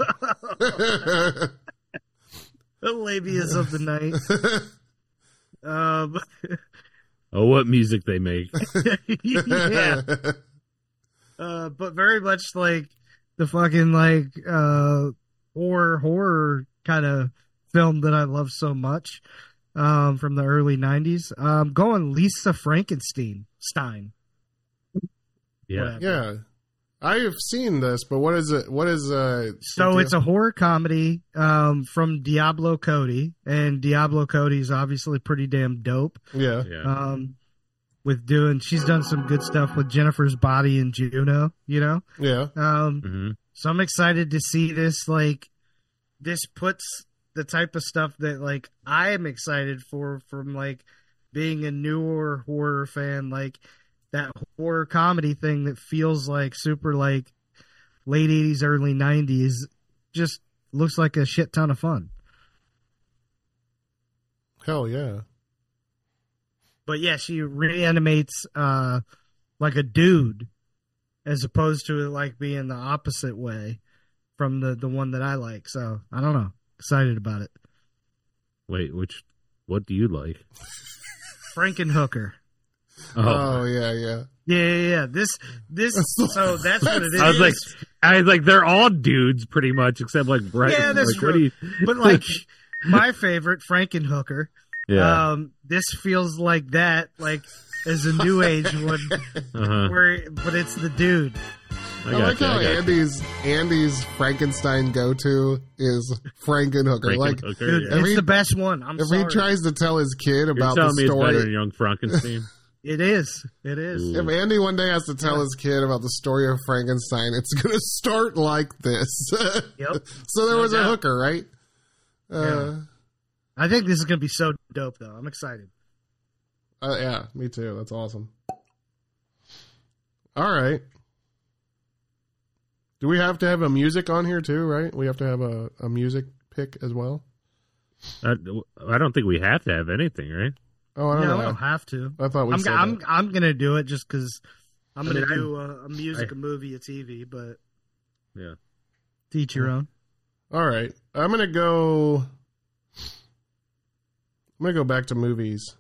The labias of the night. Um, Oh, what music they make! yeah. Uh, but very much like the fucking like uh horror horror kind of film that I love so much um from the early nineties. Um going Lisa Frankenstein Stein. Yeah, Whatever. Yeah. I have seen this, but what is it? What is uh? So it's a horror comedy um from Diablo Cody, and Diablo Cody's obviously pretty damn dope. yeah. yeah. Um with doing she's done some good stuff with Jennifer's Body and Juno, you know? Yeah. Um hmm So I'm excited to see this. Like, this puts the type of stuff that like I am excited for from like being a newer horror fan, like that horror comedy thing that feels like super like late eighties, early nineties. Just looks like a shit ton of fun. Hell yeah. But yeah, she reanimates uh like a dude as opposed to it like being the opposite way from the the one that I like. So I don't know. Excited about it. Wait, which? What do you like? Frankenhooker. Oh, Oh, yeah, yeah. Yeah, yeah, yeah. This, this. So that's what it is. I was like, I was like, they're all dudes pretty much, except like Brett. Yeah, that's like, what true. do you- but like my favorite, Frankenhooker. Yeah. Um, this feels like that, like as a new age one, uh-huh. where but it's the dude. I, I, got like you, how I got you. Andy's Andy's Frankenstein go to is Frankenhooker. Like Frankenhooker, Dude, yeah. If it's he- the best one. I'm if sorry. he tries to tell his kid You're about telling the me it's better than story, Young Frankenstein? It is. It is. Ooh. if Andy one day has to tell his kid about the story of Frankenstein, it's going to start like this. Yep. So there No was a doubt. hooker, right? Uh, I think this is gonna be so dope, though. I'm excited. uh, yeah, me too. That's awesome. All right. Do we have to have a music on here too, right? We have to have a, a music pick as well? I, I don't think we have to have anything, right? Oh, I don't No, know. I don't have to. I thought we I'm, said I'm, that. I'm gonna do it just because I'm I gonna mean, do a, a music, I- a movie, a T V, but Yeah. to each your own. All right. I'm going to go I'm going to go back to movies.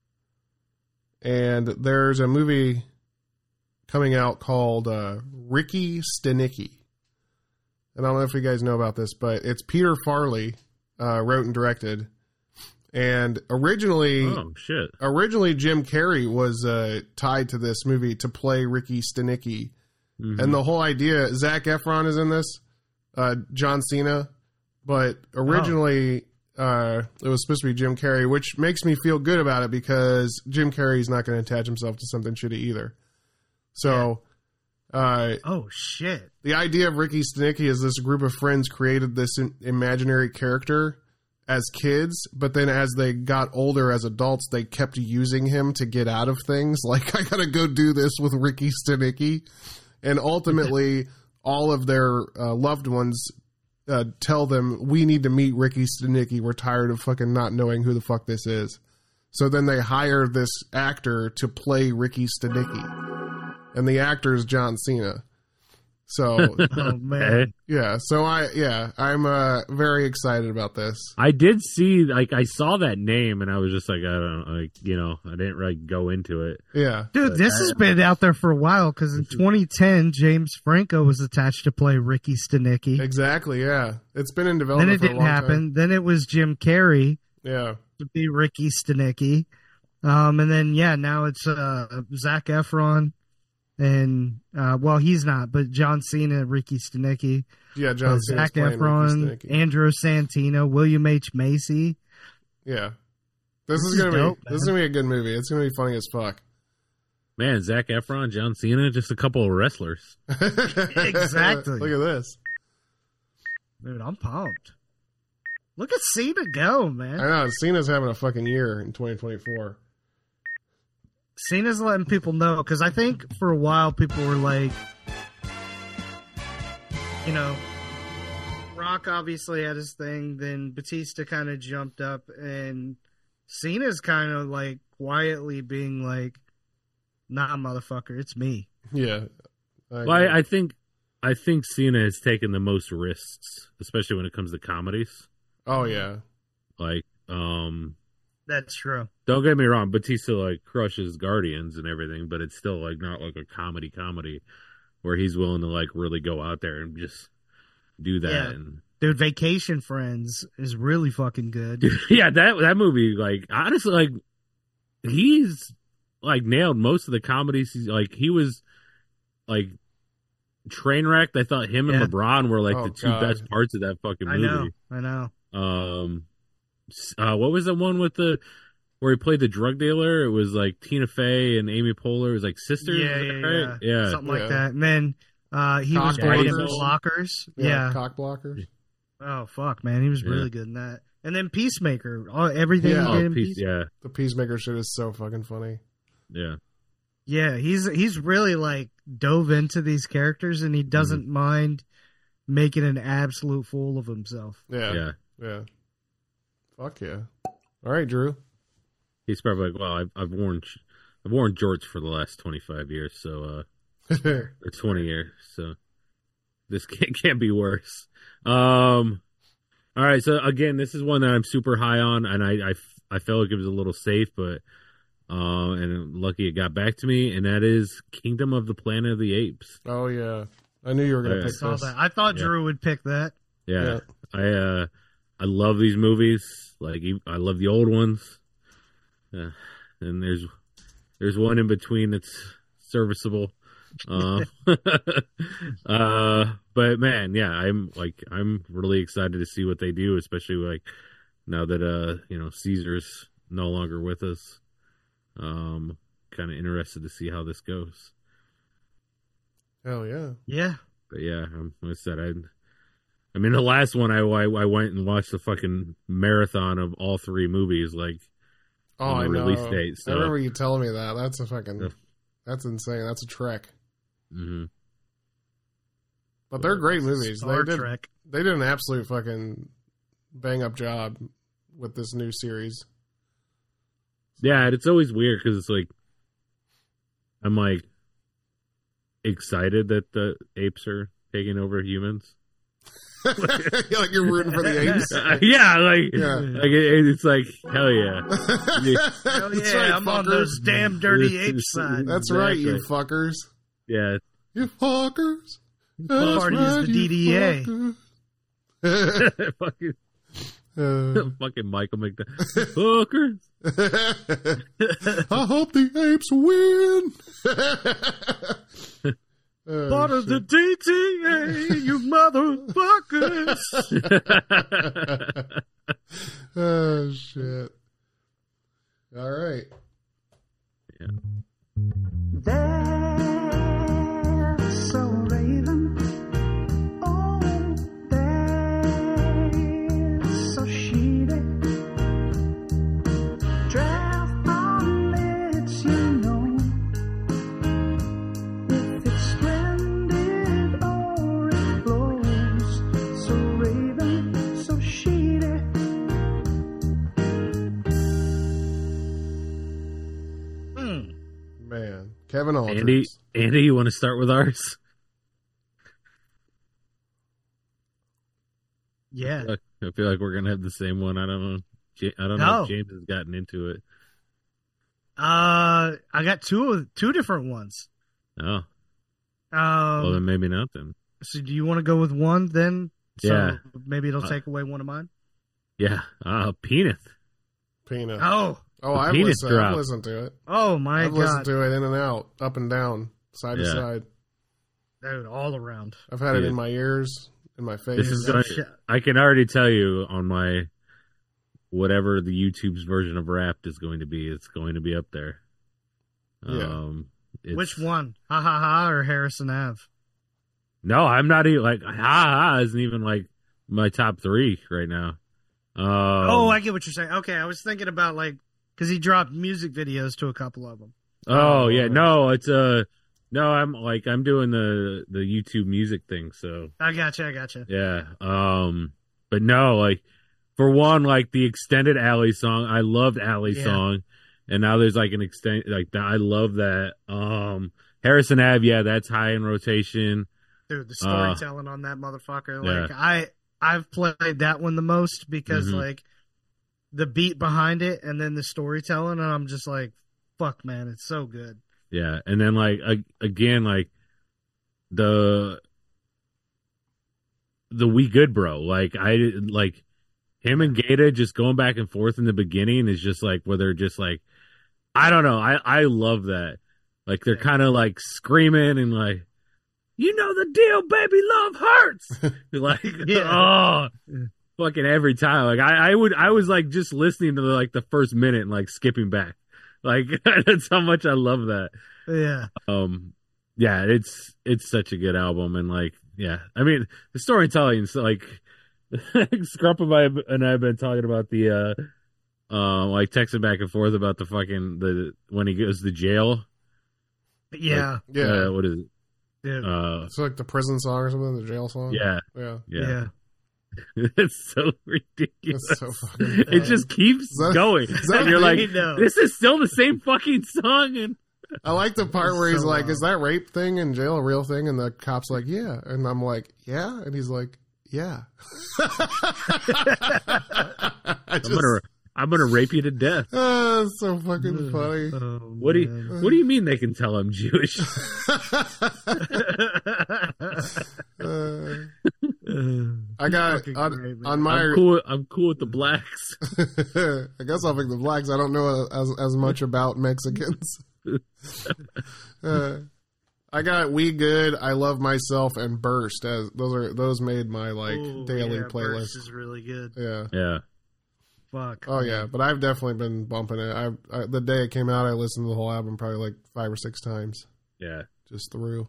And there's a movie coming out called uh, Ricky Stenicki. And I don't know if you guys know about this, but it's Peter Farley uh, wrote and directed. And originally Oh shit. originally Jim Carrey was uh, tied to this movie to play Ricky Stenicki. Mhm. And the whole idea, Zac Efron is in this, uh, John Cena, but originally uh, it was supposed to be Jim Carrey, which makes me feel good about it because Jim Carrey's not going to attach himself to something shitty either. So uh, Oh shit! the idea of Ricky Stenicki is this group of friends created this in- imaginary character as kids, but then as they got older as adults, they kept using him to get out of things. Like, I gotta go do this with Ricky Stenicki. And ultimately, all of their uh, loved ones uh, tell them, we need to meet Ricky Stenicki. We're tired of fucking not knowing who the fuck this is. So then they hired this actor to play Ricky Stenicki, and the actor is John Cena. So, Oh man. yeah, so I, yeah, I'm uh, very excited about this. I did see, like, I saw that name, and I was just like, I don't know, like, you know, I didn't like go into it. Yeah. Dude, this has been out there for a while because in twenty ten, James Franco was attached to play Ricky Stenicki. Exactly, yeah. It's been in Then development it for a didn't long happen. time. Then it was Jim Carrey Yeah. to be Ricky Stenicki. Um, and then, yeah, now it's uh, Zac Efron. And, uh, well, he's not, but John Cena, Ricky Stenicki. Yeah, Uh, John Cena's Zac playing Ricky Efron, Stenicki. Andrew Santino, William H. Macy. Yeah. This, This is is gonna dope, be this is man. gonna be a good movie. It's gonna be funny as fuck. Man, Zac Efron, John Cena, just a couple of wrestlers. Exactly. Look at this. Dude, I'm pumped. Look at Cena go, man. I know Cena's having a fucking year in twenty twenty-four. Cena's letting people know because I think for a while people were like, you know, Rock obviously had his thing, then Batista kind of jumped up, and Cena's kind of like quietly being like, "Nah, motherfucker, it's me." Yeah. I Well, agree. I, I think, I think Cena has taken the most risks, especially when it comes to comedies. oh yeah. Like, um, That's true. don't get me wrong, Batista like crushes Guardians and everything, but it's still like not like a comedy comedy where he's willing to like really go out there and just do that. Yeah. And Dude, Vacation Friends is really fucking good. yeah, that that movie, like honestly, like he's like nailed most of the comedies. He's, like he was like Trainwrecked. I thought him and Yeah. LeBron were like Oh, the two God. best parts of that fucking I movie. know, I know. Um, s- uh, what was the one with the where he played the drug dealer? It was like Tina Fey and Amy Poehler. It was like sisters, Yeah, is yeah, that right? yeah. Something Yeah. like that. And then uh, he was Cock great in blockers. Blockers. Yeah. Cock blockers. Oh fuck, man, he was Yeah. really good in that. And then Peacemaker, all, everything Yeah. he did Oh, in piece, Peacemaker. yeah, The Peacemaker shit is so fucking funny. yeah. Yeah, he's he's really like dove into these characters, and he doesn't Mm-hmm. mind making an absolute fool of himself. Yeah. Yeah. Yeah. Fuck yeah. All right, Drew. He's probably like, well, I've, I've worn, I've worn jorts for the last twenty five years, so uh, or twenty years, so this can't can't be worse. Um, all right, so again, this is one that I'm super high on, and I I, I felt like it was a little safe, but uh, and lucky it got back to me, and that is Kingdom of the Planet of the Apes. Oh yeah. I knew you were gonna Yeah. I pick saw this. that. I thought Yeah. Drew would pick that. Yeah, Yeah. I uh, I love these movies. Like e- I love the old ones. Uh, and there's there's one in between that's serviceable. Uh, uh, but man, yeah, I'm like I'm really excited to see what they do, especially like now that uh you know Caesar's no longer with us. Um, kind of interested to see how this goes. Hell yeah. Yeah. But yeah, um, like I said, I, I mean, the last one I, I I went and watched the fucking marathon of all three movies, like Oh, on I the know. release date. So, I remember you telling me that. That's a fucking. Yeah. That's insane. That's a trek. hmm But they're great movies. Star they did. Trek. They did an absolute fucking bang up job with this new series. yeah, and it's always weird because it's like I'm like excited that the apes are taking over humans. Like you're rooting for the apes. yeah, like Yeah. like it, it's like hell yeah. Hell That's yeah, right, I'm on fuckers. those damn dirty apes side. That's right, you Exactly. fuckers. Yeah, You fuckers. That's Party is right, the you D D A. fuckers. fucking Uh, fucking Michael McDonald. Fuckers. I hope the apes win. Oh, Part of the D T A, you motherfuckers. shit. Oh shit! All right. There's so raven, oh, there's so sheety. Draft on it, you know, if it's splendid or it blows. So raven, so sheety. Kevin Aldridge. Andy, Andy, you want to start with ours? Yeah. I feel like we're gonna have the same one. I don't know. Ja- I don't know No. if James has gotten into it. Uh, I got two of two different ones. Oh, Um, well then maybe not then. so do you want to go with one then? So Yeah. maybe it'll Uh, take away one of mine. Yeah, uh, Peanut. Peanut. Oh, Oh, I've penis listened, I've drop. listened to it. oh my I've listened god, to it in and out, up and down, side to Yeah. side. dude, all around. I've had it Dude. in my ears, in my face. This is Yeah, going. shit. I can already tell you on my whatever the YouTube's version of Wrapped is going to be. It's going to be up there. Yeah. Um, it's- Which one? Ha ha ha or Harrison Ave? No, I'm not even like ha ha isn't even like my top three right now. Um, oh, I get what you're saying. Okay, I was thinking about like because he dropped music videos to a couple of them. oh yeah, no, it's uh no, I'm like I'm doing the the YouTube music thing, so I gotcha, I gotcha. yeah. Um, but no, like for one, like the extended Alley song, I loved Alley Yeah. song, and now there's like an extent like that. I love that. Um, Harrison Ave, yeah, that's high in rotation. Dude, the Uh, storytelling on that motherfucker. yeah. Like I I've played that one the most because Mhm. like the beat behind it and then the storytelling and I'm just like, fuck man, it's so good. Yeah, and then like a- again, like the the We Good Bro, like I like him and Gata just going back and forth in the beginning is just like where they're just like, I don't know, I I love that. Like they're Yeah. kind of like screaming and like, you know the deal, baby, love hurts. like, Yeah. oh, fucking every time. Like I I would I was like just listening to like the first minute and like skipping back. Like that's how much I love that. Yeah. Um, yeah, it's it's such a good album, and like, yeah, I mean, the storytelling's like, Scrump and I and I have been talking about the, uh, uh, like texting back and forth about the fucking the when he goes to jail. Yeah. Yeah. Uh, what is it? Dude. Uh, It's like the prison song or something, the jail song. yeah, Yeah. yeah, yeah. it's so ridiculous. It's so fucking It funny. just keeps that- going, that and you're a like, thing? No. this is still the same fucking song, and I like the part where he's So like, wild. "Is that rape thing in jail a real thing?" And the cop's like, "Yeah," and I'm like, "Yeah," and he's like, "Yeah." I I'm just, gonna I'm gonna rape you to death. oh, it's so fucking funny. Oh, What do you man. What do you mean they can tell I'm Jewish? Uh, I got Fucking on, great, man. on my. I'm cool. I'm cool with the blacks. I guess I'll pick the blacks. I don't know as as much about Mexicans. uh, I got We Good, I Love Myself, and Burst. As those are those made my like Ooh, daily yeah, playlist. Burst is really good. Yeah. Yeah, Fuck. Oh yeah, but I've definitely been bumping it. I, I the day it came out, I listened to the whole album probably like five or six times, yeah. just through.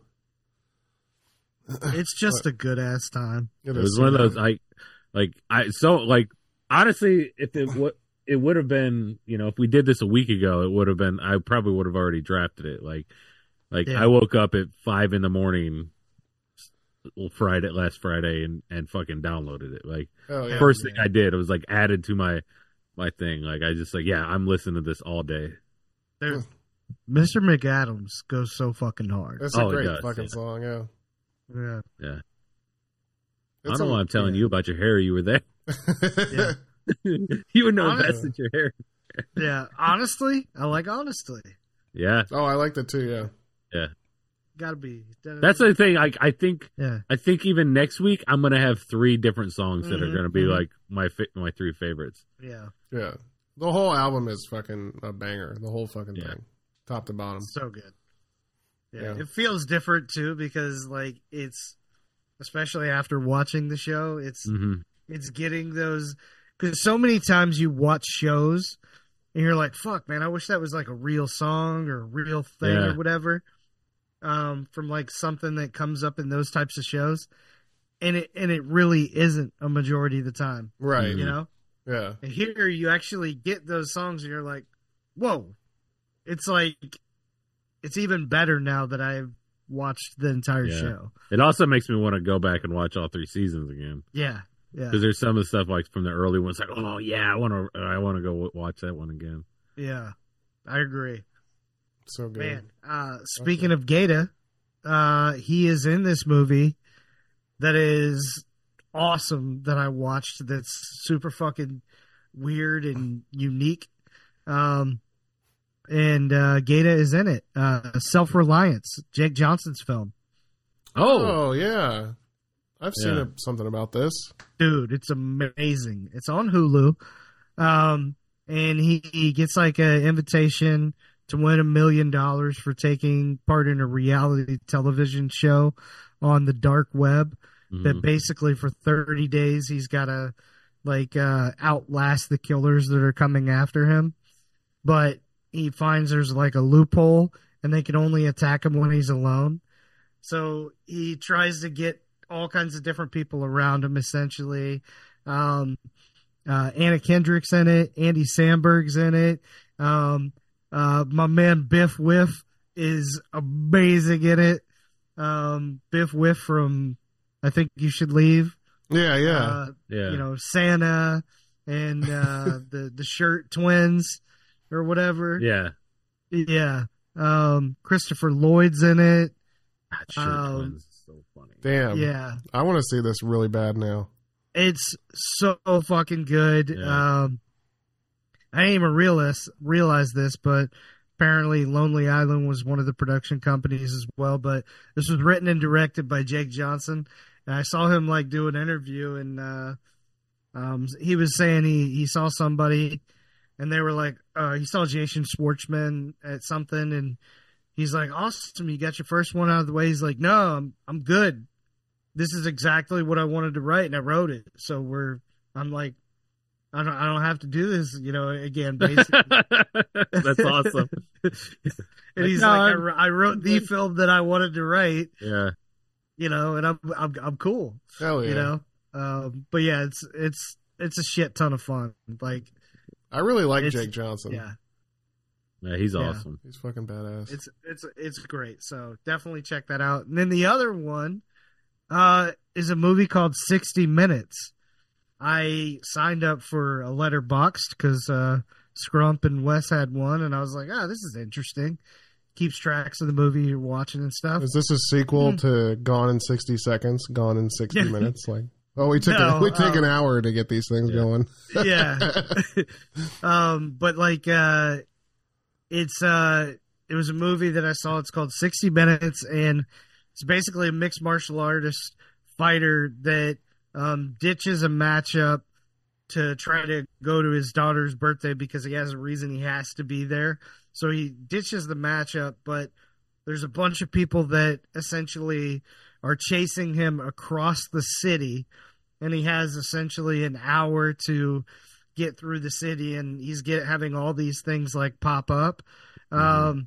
It's just a good ass time. It was one of those like, like I so like honestly, if it would it would have been you know if we did this a week ago, it would have been I probably would have already drafted it. Like, like Yeah. I woke up at five in the morning, Friday last Friday, and and fucking downloaded it. Like Oh, yeah. first thing I did, it was like added to my my thing. Like I just like yeah, I'm listening to this all day. Dude, Mister McAdams goes so fucking hard. It's Oh, a it great does, fucking yeah. song. Yeah, Yeah. Yeah, I It's don't know a- why I'm telling yeah. you about your hair. You were there. Yeah. You would know Honestly. best that your hair. Yeah. Honestly, I like honestly. Yeah, Oh, I liked it too. Yeah, yeah. Gotta be. That's the thing. I I think Yeah. I think even next week I'm gonna have three different songs that are Mhm, gonna be mhm. like my fa- my three favorites. Yeah. yeah. The whole album is fucking a banger. The whole fucking Yeah. thing, top to bottom. So good. Yeah. Yeah. It feels different too because like it's especially after watching the show, it's hmm it's getting those because so many times you watch shows and you're like, fuck man, I wish that was like a real song or a real thing Yeah. or whatever. Um, from like something that comes up in those types of shows. And it and it really isn't a majority of the time. Right. You know? Yeah. And here you actually get those songs and you're like, whoa. It's like it's even better now that I've watched the entire Yeah. show. It also makes me want to go back and watch all three seasons again Yeah. Yeah. because there's some of the stuff like from the early ones like oh yeah I want to I want to go w- watch that one again. Yeah. I agree. So good. Man, uh, speaking of Gaeta, uh, he is in this movie that is awesome that I watched. That's super fucking weird and unique. Um, and uh, Gaeta is in it. Uh, Self-Reliance, Jake Johnson's film. Oh, Oh, yeah. I've seen Yeah. a, something about this. Dude, it's amazing. It's on Hulu. Um, and he, he gets like an invitation to win a million dollars for taking part in a reality television show on the dark web. mhm. That basically for thirty days he's got to like uh, outlast the killers that are coming after him. But he finds there's like a loophole and they can only attack him when he's alone. So he tries to get all kinds of different people around him, essentially. Um, uh, Anna Kendrick's in it. Andy Samberg's in it. Um, uh, my man Biff Whiff is amazing in it. Um, Biff Whiff from I Think You Should Leave. Yeah, yeah. Uh, yeah. You know, Santa and uh, the, the Shirt Twins or whatever. yeah. Yeah. Um, Christopher Lloyd's in it. God, Shirt um, Twins is so funny. Damn. Yeah. I want to see this really bad now. It's so fucking good. Yeah. Um, I didn't even realize realize this, but apparently Lonely Island was one of the production companies as well. But this was written and directed by Jake Johnson. And I saw him like do an interview, and uh, um, he was saying he, he saw somebody, and they were like, uh, he saw Jason Schwartzman at something, and he's like, "Awesome, you got your first one out of the way." He's like, "No, I'm I'm good. This is exactly what I wanted to write, and I wrote it." So we're, I'm like, I don't, I don't have to do this, you know. Again, basically, That's awesome. and he's No, like, I, I'm- wr- I wrote the film that I wanted to write, Yeah. you know, and I'm, I'm, I'm cool, Hell yeah. you know. Um, but yeah, it's, it's, it's a shit ton of fun. Like, I really like It's- Jake Johnson. yeah, Yeah, he's Yeah. awesome. He's fucking badass. it's, it's, it's great. So definitely check that out. And then the other one, uh, is a movie called sixty minutes. I signed up for a Letterboxd because uh, Scrump and Wes had one, and I was like, "Oh, this is interesting." Keeps tracks of the movie you're watching and stuff. Is this a sequel to Gone in sixty Seconds? Gone in sixty Hmm. Yeah. minutes? Like, oh, we took No, a, we take um, an hour to get these things Yeah. going. Yeah, um, but like, uh, it's uh, it was a movie that I saw. It's called sixty minutes, and it's basically a mixed martial artist fighter that um, ditches a matchup to try to go to his daughter's birthday because he has a reason he has to be there. So he ditches the matchup, but there's a bunch of people that essentially are chasing him across the city, and he has essentially an hour to get through the city, and he's get having all these things like pop up. Um,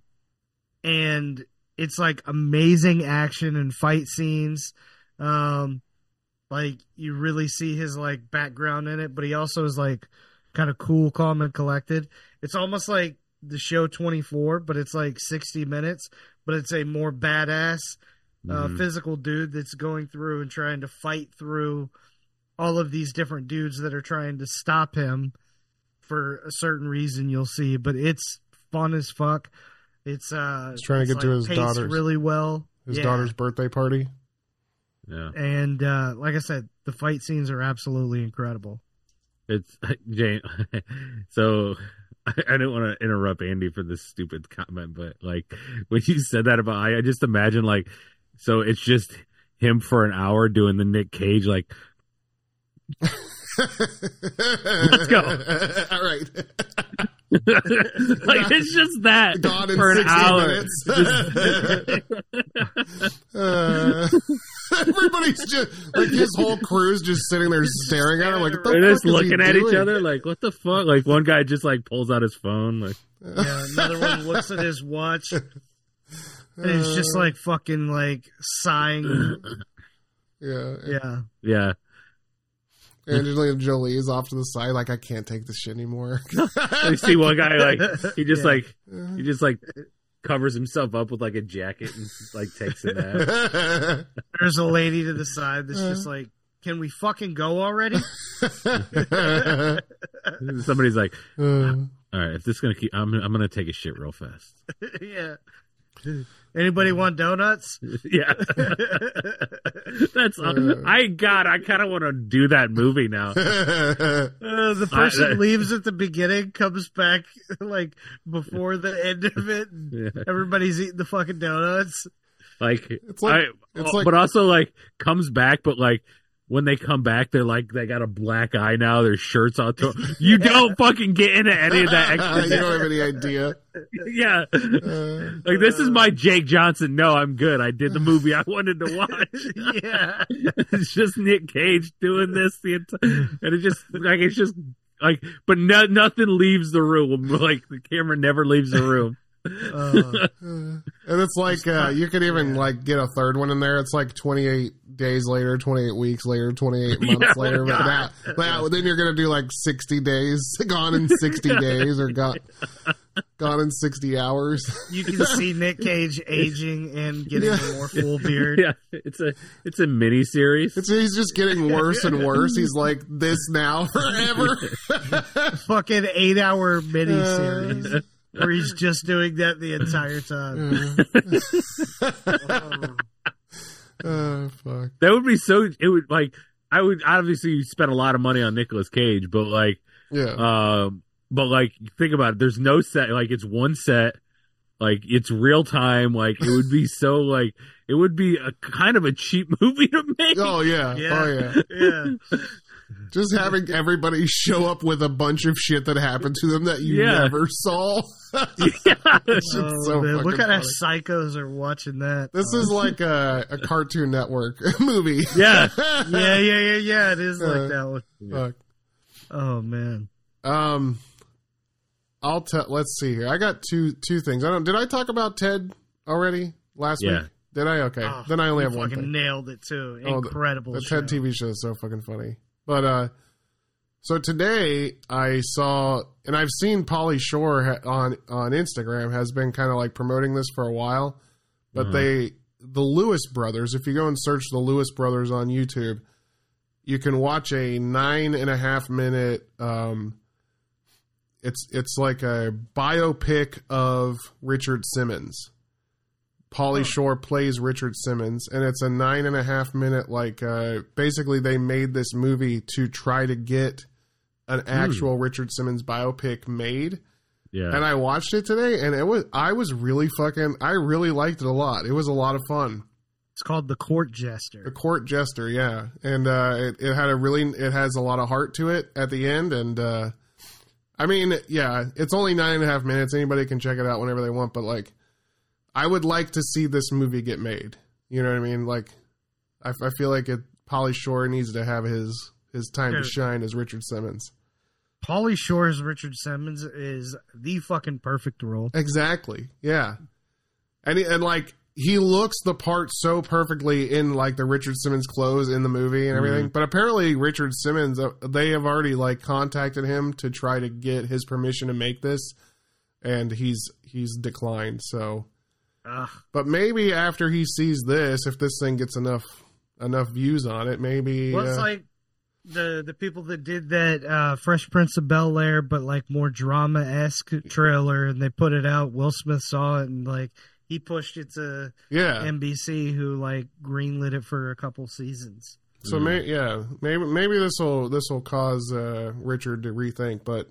and it's like amazing action and fight scenes. Um, like you really see his like background in it, but he also is like kind of cool, calm, and collected. It's almost like the show twenty-four, but it's like sixty minutes, but it's a more badass uh, Mhm. physical dude that's going through and trying to fight through all of these different dudes that are trying to stop him for a certain reason. You'll see, but it's fun as fuck. It's uh, He's trying to it's, get to like, his paced daughter's- really well. His Yeah. daughter's birthday party. Yeah. And uh, like I said, the fight scenes are absolutely incredible. It's Jane. So I, I didn't want to interrupt Andy for this stupid comment, but like when you said that about, I, I just imagine like, so it's just him for an hour doing the Nick Cage, like, Let's go. All right. like it's just that Gone in for an sixty hour. minutes. uh, everybody's just like his whole crew's just sitting there staring at him like what the They're just fuck is he looking at each doing? other like, what the fuck? Like one guy just like pulls out his phone, like, Yeah, another one looks at his watch and he's just like fucking like sighing. Yeah. Yeah. yeah. Angelina Jolie is off to the side, like I can't take this shit anymore. You see one guy like he just Yeah. like he just like covers himself up with like a jacket and like takes a nap. There's a lady to the side that's just like, can we fucking go already? Somebody's like, Uh, All right, if this is gonna keep, I'm I'm gonna take a shit real fast. Yeah. Anybody want donuts? Yeah, that's. Uh, I God, I kind of want to do that movie now. Uh, the person I- I- leaves at the beginning, comes back like before the end of it. And Yeah. Everybody's eating the fucking donuts. Like, It's like- I, it's like- but also like comes back, but like when they come back, they're like they got a black eye now. Their shirts all torn. You don't fucking get into any of that extra. you don't have any idea. Yeah, Uh, like this is my Jake Johnson. No, I'm good. I did the movie I wanted to watch. Yeah. It's just Nick Cage doing this the entire, and it just like it's just like, but no, nothing leaves the room. Like the camera never leaves the room. Uh, and it's like uh, you could even like get a third one in there. It's like twenty-eight days later, twenty-eight weeks later, twenty-eight months Yeah, later. But God. that, that, then you're gonna do like sixty days, gone in sixty days, or got gone in sixty hours. you can see Nick Cage aging and getting Yeah. a more full beard. Yeah, it's a it's a mini series. It's, he's just getting worse and worse. He's like this now forever. Fucking eight hour miniseries where he's just doing that the entire time. Oh fuck. That would be so. It would like I would obviously spend a lot of money on Nicolas Cage, but like, Yeah. um, but like think about it. There's no set. Like it's one set. Like it's real time. Like it would be so like it would be a kind of a cheap movie to make. Oh yeah. Yeah. Oh yeah. Yeah. Just having everybody show up with a bunch of shit that happened to them that you Yeah. never saw. Yeah. It's Oh, so man. What fucking kind of funny. psychos are watching that? This is like a, a Cartoon Network movie. Yeah. Yeah, yeah, yeah, yeah. It is Uh, like that one. Fuck. Oh man. Um, I'll tell. Let's see here. I got two two things. I don't. Did I talk about Ted already last Yeah. week? Did I? Okay. Oh, then I only you have one fucking thing. nailed it too. Oh, the- Incredible. The show. Ted T V show is so fucking funny. But uh, so today I saw, and I've seen Pauly Shore ha- on on Instagram has been kind of like promoting this for a while. But Uh-huh. they, the Lewis brothers, if you go and search the Lewis brothers on YouTube, you can watch a nine and a half minute. Um, it's it's like a biopic of Richard Simmons. Pauly Shore plays Richard Simmons, and it's a nine and a half minute. Like, uh, basically, they made this movie to try to get an actual Richard Simmons biopic made. Yeah. And I watched it today, and it was I was really fucking. I really liked it a lot. It was a lot of fun. It's called The Court The Jester. Court Jester, yeah, and uh, it it had a really it has a lot of heart to it at the end, and uh, I mean, yeah, it's only nine and a half minutes. Anybody can check it out whenever they want, but like, I would like to see this movie get made. You know what I mean? Like, I, I feel like it. Pauly Shore needs to have his his time to Dude. shine as Richard Simmons. Pauly Shore's Richard Simmons is the fucking perfect role. Exactly. Yeah. And he, and like he looks the part so perfectly in like the Richard Simmons clothes in the movie and everything. But apparently Richard Simmons, uh, they have already like contacted him to try to get his permission to make this, and he's he's declined. So, Ugh. but maybe after he sees this, if this thing gets enough enough views on it, maybe. Well, it's uh, like the the people that did that uh, Fresh Prince of Bel Air, but like more drama esque trailer, and they put it out. Will Smith saw it, and like he pushed it to yeah. N B C, who like greenlit it for a couple seasons. So may, yeah, maybe maybe this will this will cause uh, Richard to rethink, but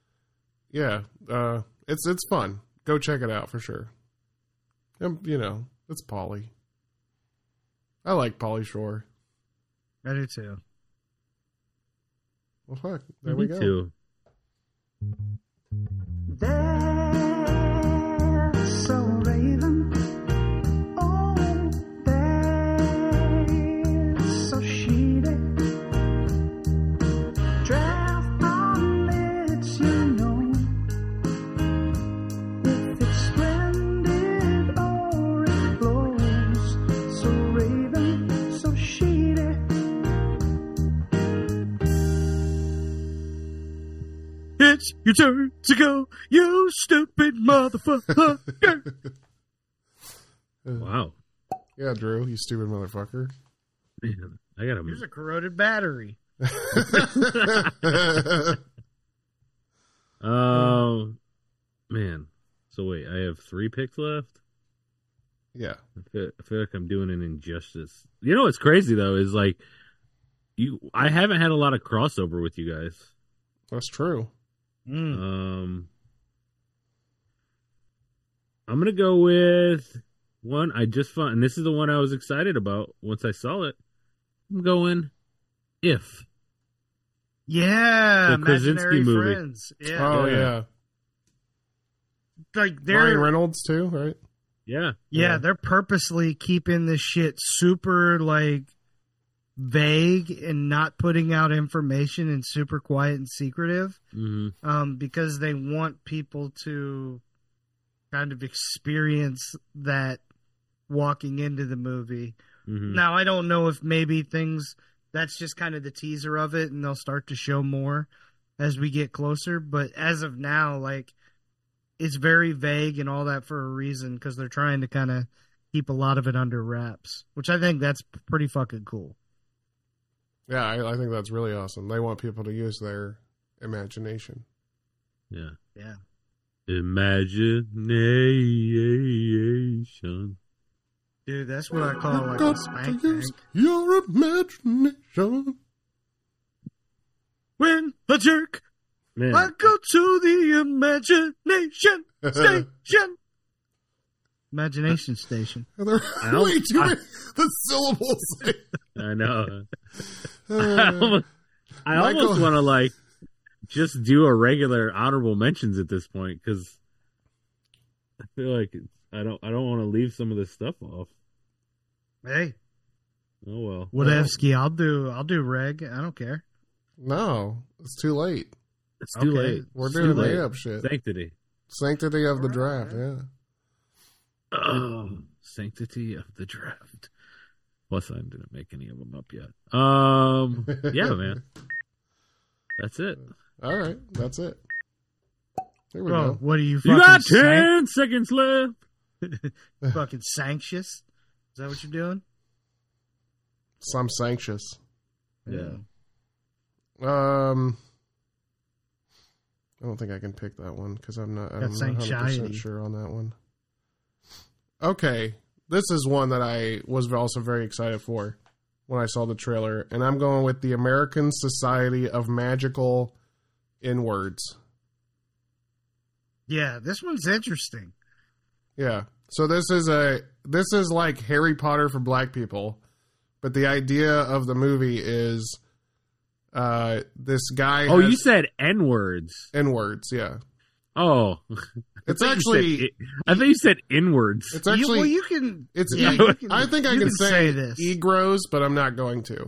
yeah, uh, it's it's fun. Go check it out for sure. And, you know, it's Pauly. I like Pauly Shore. I do too. Well, fuck, there Me we go. too. They're so raven. Oh, they're so shady. Draft on it, you know. If it's splendid or it blows. So raven, so shady. It's your turn to go, you stupid motherfucker. Wow. Yeah, Drew, you stupid motherfucker. Man, I gotta. Here's a corroded battery. I Um, man. So wait, I have three picks left. Yeah. I feel, I feel like I'm doing an injustice. You know what's crazy though is like you. I haven't had a lot of crossover with you guys. That's true. Mm. Um, I'm gonna go with one I just found, and this is the one I was excited about once I saw it. I'm going If. Yeah, The Krasinski Imaginary movie. Friends. Yeah, Oh Yeah. yeah. like they're Ryan Reynolds too, right? Yeah. yeah, Yeah. they're purposely keeping this shit super like vague and not putting out information and super quiet and secretive, hmm um, because they want people to kind of experience that walking into the movie. hmm Now, I don't know if maybe things that's just kind of the teaser of it, and they'll start to show more as we get closer. But as of now, like, it's very vague and all that for a reason because they're trying to kind of keep a lot of it under wraps, which I think that's pretty fucking cool. Yeah, I, I think that's really awesome. They want people to use their imagination. Yeah. Yeah. Imagination. Dude, that's what I call like a Got spank to use bank. your imagination. When a jerk, Man, I go to the imagination station. Imagination station. There I are don't- way too I- many the syllables. I know. I Uh, almost, I Michael- almost want to like just do a regular honorable mentions at this point because I feel like it's, I don't I don't want to leave some of this stuff off. Hey, Oh well, whatevsky, I'll do. I'll do reg. I don't care. no, it's too late. it's too Okay. late. We're It's doing too late. made up shit. Sanctity. Sanctity of the All draft, right. yeah. Oh, sanctity of the draft. Plus, I didn't make any of them up yet. Um, yeah, man, that's it. All right, that's it. There we Oh, go. what are you You fucking got sanct- ten seconds left. fucking sanctious? Is that what you're doing? So I'm sanctious. Yeah. Um, I don't think I can pick that one because I'm not. I'm That's not one hundred percent anxiety. sure on that one. Okay, this is one that I was also very excited for when I saw the trailer, and I'm going with the American Society of Magical Inwards. Yeah, this one's interesting. Yeah. So this is a this is like Harry Potter for black people, but the idea of the movie is uh this guy Oh, has you said N words. N-words, yeah. Oh, It's I thought you actually said it- I thought you said inwards. it's You- actually well, you can. it's yeah, e- you can- I think I you can, can say, say this. egros, but I'm not going to.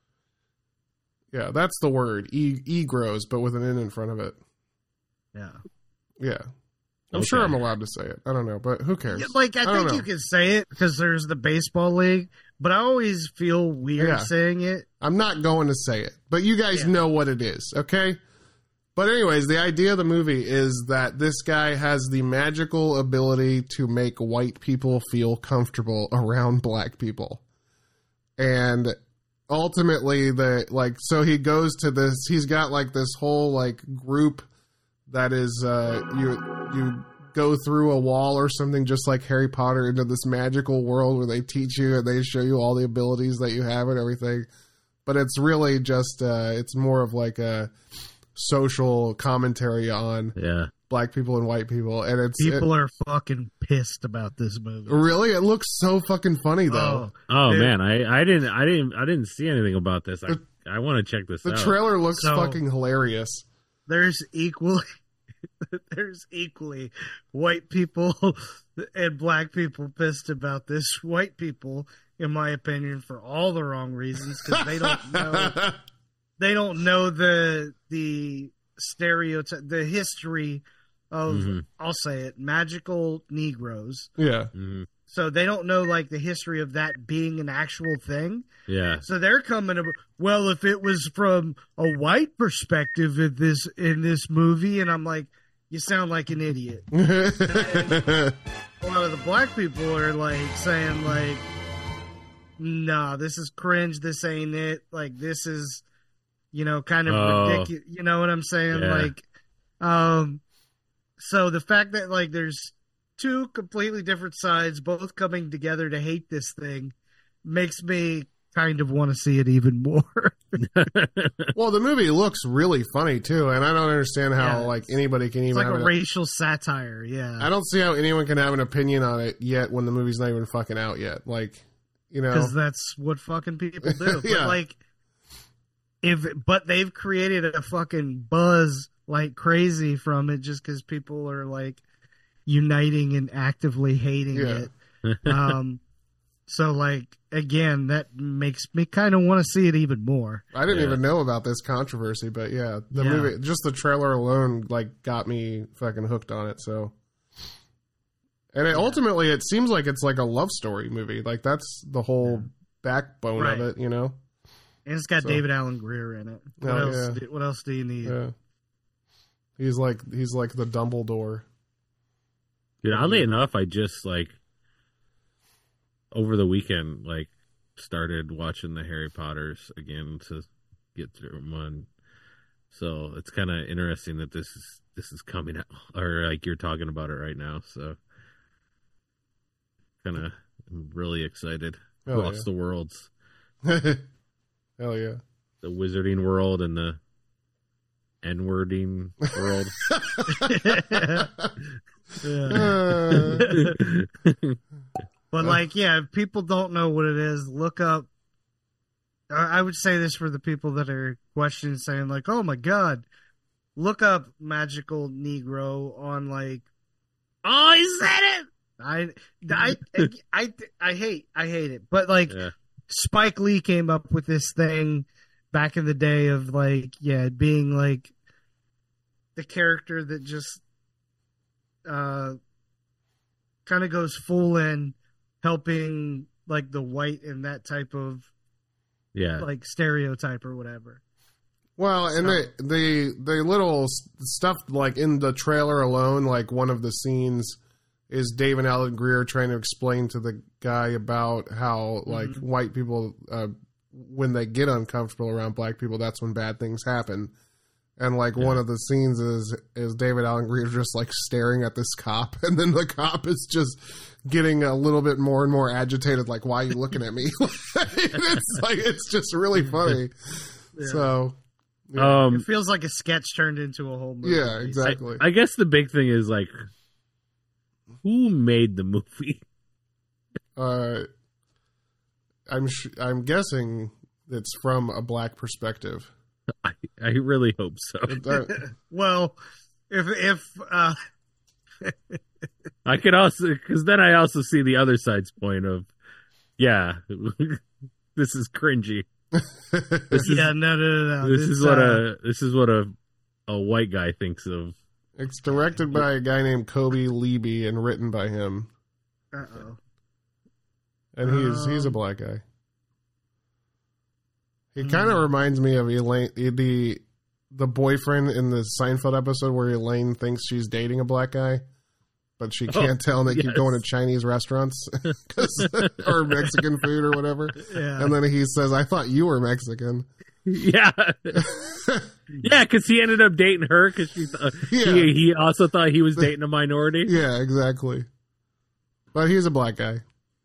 Yeah, that's the word. E egros, but with an N in front of it. Yeah. Yeah. I'm Okay. sure I'm allowed to say it. I don't know, but who cares? Yeah, like I, I don't think know. you can say it because there's the baseball league, but I always feel weird Yeah. saying it. I'm not going to say it, but you guys Yeah. know what it is, okay? But anyways, the idea of the movie is that this guy has the magical ability to make white people feel comfortable around black people. And ultimately the like so he goes to this he's got like this whole like group that is uh you you go through a wall or something just like Harry Potter into this magical world where they teach you and they show you all the abilities that you have and everything. But it's really just uh it's more of like a social commentary on yeah. black people and white people, and it's People it, are fucking pissed about this movie. really it looks so fucking funny though. Oh, Oh Dude. man, I, I didn't I didn't I didn't see anything about this. I The- I want to check this The out. trailer looks So- fucking hilarious. there's equally there's equally white people and black people pissed about this. White people, in my opinion, for all the wrong reasons because they don't know they don't know the the stereotype, the history of Mhm. I'll say it, magical Negroes. Yeah. Mhm. So they don't know like the history of that being an actual thing. Yeah. So they're coming to, well, if it was from a white perspective in this in this movie, and I'm like, you sound like an idiot. A lot of the black people are like saying like, nah, this is cringe. This ain't it. Like this is, you know, kind of Oh. ridiculous. You know what I'm saying? Yeah. Like, Um, so the fact that like there's two completely different sides, both coming together to hate this thing, makes me kind of want to see it even more. Well, the movie looks really funny too, and I don't understand how Yeah. like anybody can It's even like have a an- racial satire. Yeah. I don't see how anyone can have an opinion on it yet when the movie's not even fucking out yet. Like, you know, Because that's what fucking people do. But Yeah. like, if but they've created a fucking buzz like crazy from it just because people are like uniting and actively hating Yeah. it. Um, so like again, that makes me kind of want to see it even more. I didn't Yeah. even know about this controversy, but yeah, the Yeah. movie, just the trailer alone, like got me fucking hooked on it. So, and it, ultimately, it seems like it's like a love story movie. Like that's the whole backbone Right. of it, you know? And it's got So- David Allen Greer in it. What Oh, else? yeah. do- What else do you need? Yeah. He's like he's like the Dumbledore. Dude, oddly enough, I just like over the weekend, like started watching the Harry Potters again to get through them. And so it's kind of interesting that this is this is coming out, or like you're talking about it right now. So kind of I'm really excited. Hell Across yeah. the worlds, Hell yeah. the wizarding world and the N-wording world. Yeah. But like, yeah, if people don't know what it is, look up. I I would say this for the people that are questioning, saying like, "Oh my god," look up "Magical Negro" on like. Oh, he said it. I, I, I, I hate, I hate it. But like, Yeah. Spike Lee came up with this thing back in the day of like, yeah, being like the character that just uh kind of goes full in helping like the white and that type of Yeah. like stereotype or whatever. Well, and So- the the the little s- stuff like in the trailer alone, like one of the scenes is David Allen Greer trying to explain to the guy about how like Mm-hmm. white people uh, when they get uncomfortable around black people, that's when bad things happen. And like one of the scenes is is David Allen Greer just like staring at this cop, and then the cop is just getting a little bit more and more agitated, like, "Why are you looking at me?" And it's like it's just really funny. So Um, It feels like a sketch turned into a whole movie. yeah, exactly. I guess the big thing is like, who made the movie? Uh, I'm sh- I'm guessing it's from a black perspective. I, I really hope so. That- Well, if if uh I could also, because then I also see the other side's point of, yeah, this is cringy. This is yeah, no, no, no, no. this It's, is what uh, a this is what a a white guy thinks of. it's directed by a guy named Kobe Leby and written by him, uh-oh. and he's he's a Um, black guy. He kind of reminds me of Elaine, the the boyfriend in the Seinfeld episode where Elaine thinks she's dating a black guy, but she can't tell, and they keep yes. going to Chinese restaurants 'cause- or Mexican food or whatever. Yeah. And then he says, "I thought you were Mexican." Yeah, yeah, because he ended up dating her because she th- Yeah. he, he also thought he was dating a minority. Yeah, exactly. But he's a black guy.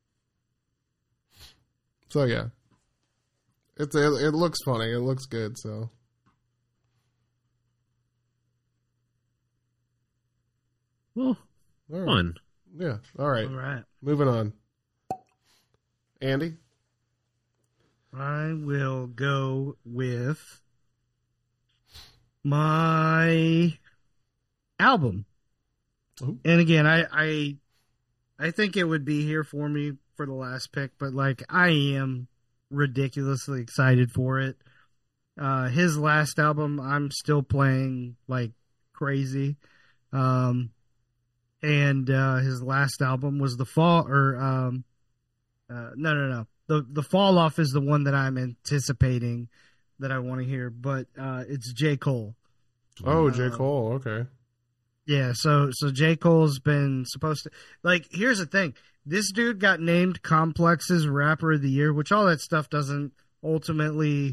So yeah. It's it, it looks funny. It looks good, so. Well, All right. fun. Yeah. All right. All right. Moving on. Andy? I will go with my album. Ooh. And again, I, I I think it would be here for me for the last pick, but like I am ridiculously excited for it. Uh his last album I'm still playing like crazy. Um and uh his last album was The Fall or um uh no no no. The the Fall Off is the one that I'm anticipating that I want to hear, but uh it's J. Cole. Oh, J. Uh, Cole. Okay. Yeah, so so J. Cole's been supposed to like. Here's the thing: this dude got named Complex's Rapper of the Year, which all that stuff doesn't ultimately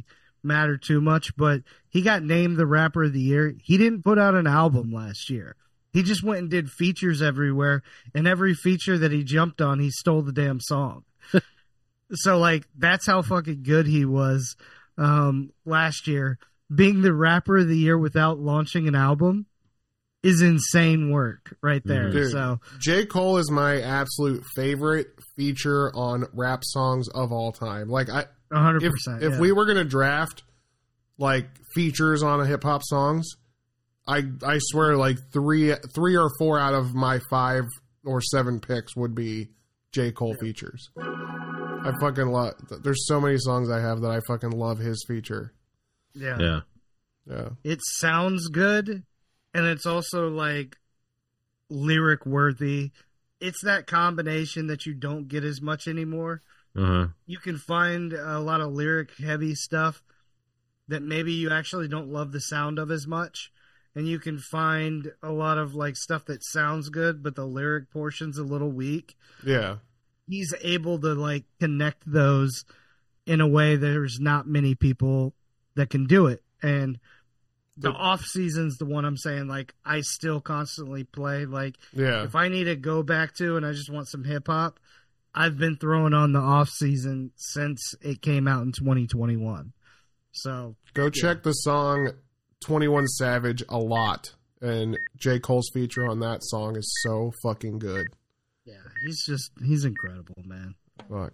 matter too much, but he got named the rapper of the year. He didn't put out an album last year. He just went and did features everywhere, and every feature that he jumped on, he stole the damn song. So, like, that's how fucking good he was um, last year. Being the rapper of the year without launching an album is insane work right there. Dude, so J. Cole is my absolute favorite feature on rap songs of all time. Like, I, one hundred if, percent. if yeah. we were going to draft, like, features on a hip-hop songs, I I swear, like, three three or four out of my five or seven picks would be J. Cole yeah. features. I fucking love... There's so many songs I have that I fucking love his feature. Yeah. Yeah. Yeah. It sounds good, and it's also, like, lyric worthy. It's that combination that you don't get as much anymore. Uh-huh. You can find a lot of lyric heavy stuff that maybe you actually don't love the sound of as much. And you can find a lot of like stuff that sounds good, but the lyric portion's a little weak. Yeah. He's able to like connect those in a way there's not many people that can do it. And the But- off season's the one I'm saying, like, I still constantly play. Like, Yeah. if I need to go back to and I just want some hip hop, I've been throwing on the off season since it came out in twenty twenty-one. So Go check the song twenty-one Savage a lot. And J. Cole's feature on that song is so fucking good. yeah, he's just he's incredible, man. Fuck.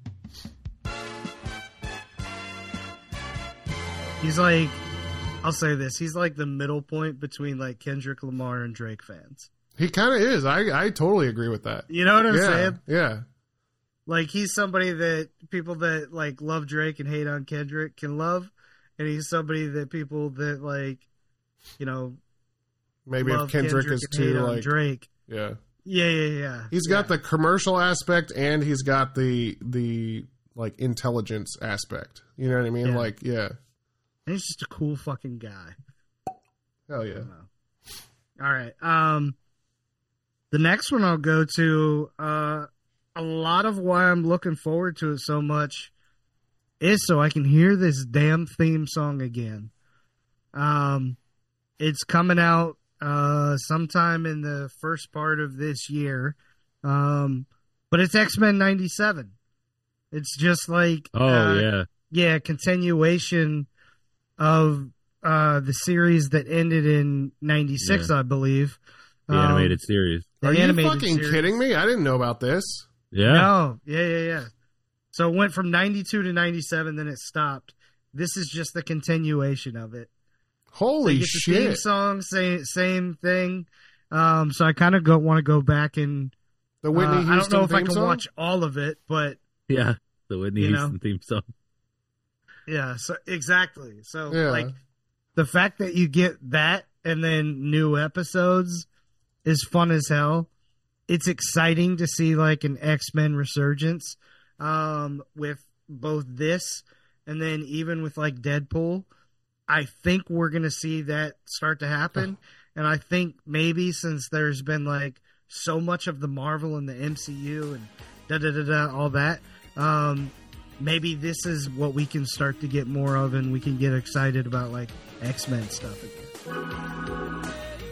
He's like, I'll say this, he's like the middle point between like Kendrick Lamar and Drake fans. He kind of is. I, I totally agree with that. You know what I'm yeah. saying? Yeah. Like, he's somebody that people that like love Drake and hate on Kendrick can love, and he's somebody that people that like, you know, Maybe love if Kendrick, is and hate too on like Drake. yeah. Yeah, yeah, yeah. He's got yeah. the commercial aspect and he's got the the like intelligence aspect. You know what I mean? Yeah. Like yeah. And he's just a cool fucking guy. Hell yeah. All right. Um, the next one I'll go to. Uh, a lot of why I'm looking forward to it so much is so I can hear this damn theme song again. Um, it's coming out uh sometime in the first part of this year. Um, but it's X-Men ninety-seven. It's just like Oh, uh, yeah. yeah, continuation of uh, the series that ended in ninety-six, Yeah. I believe. The Um, animated series. the Are you animated fucking series. kidding me? I didn't know about this. Yeah. No, yeah, yeah, yeah. So it went from ninety-two to ninety-seven, then it stopped. This is just the continuation of it. So Holy you get the theme shit. song, same, same thing. Um, so I kind of go want to go back and The Whitney uh, Houston I don't know if I theme can song? watch all of it, but Yeah. The Whitney You know? Houston theme song. yeah, so exactly. So Yeah. like the fact that you get that and then new episodes is fun as hell. It's exciting to see like an X-Men resurgence um, with both this and then even with like Deadpool. I think we're going to see that start to happen. And I think maybe since there's been like so much of the Marvel and the M C U and da da da da, all that, um, maybe this is what we can start to get more of and we can get excited about like X-Men stuff again.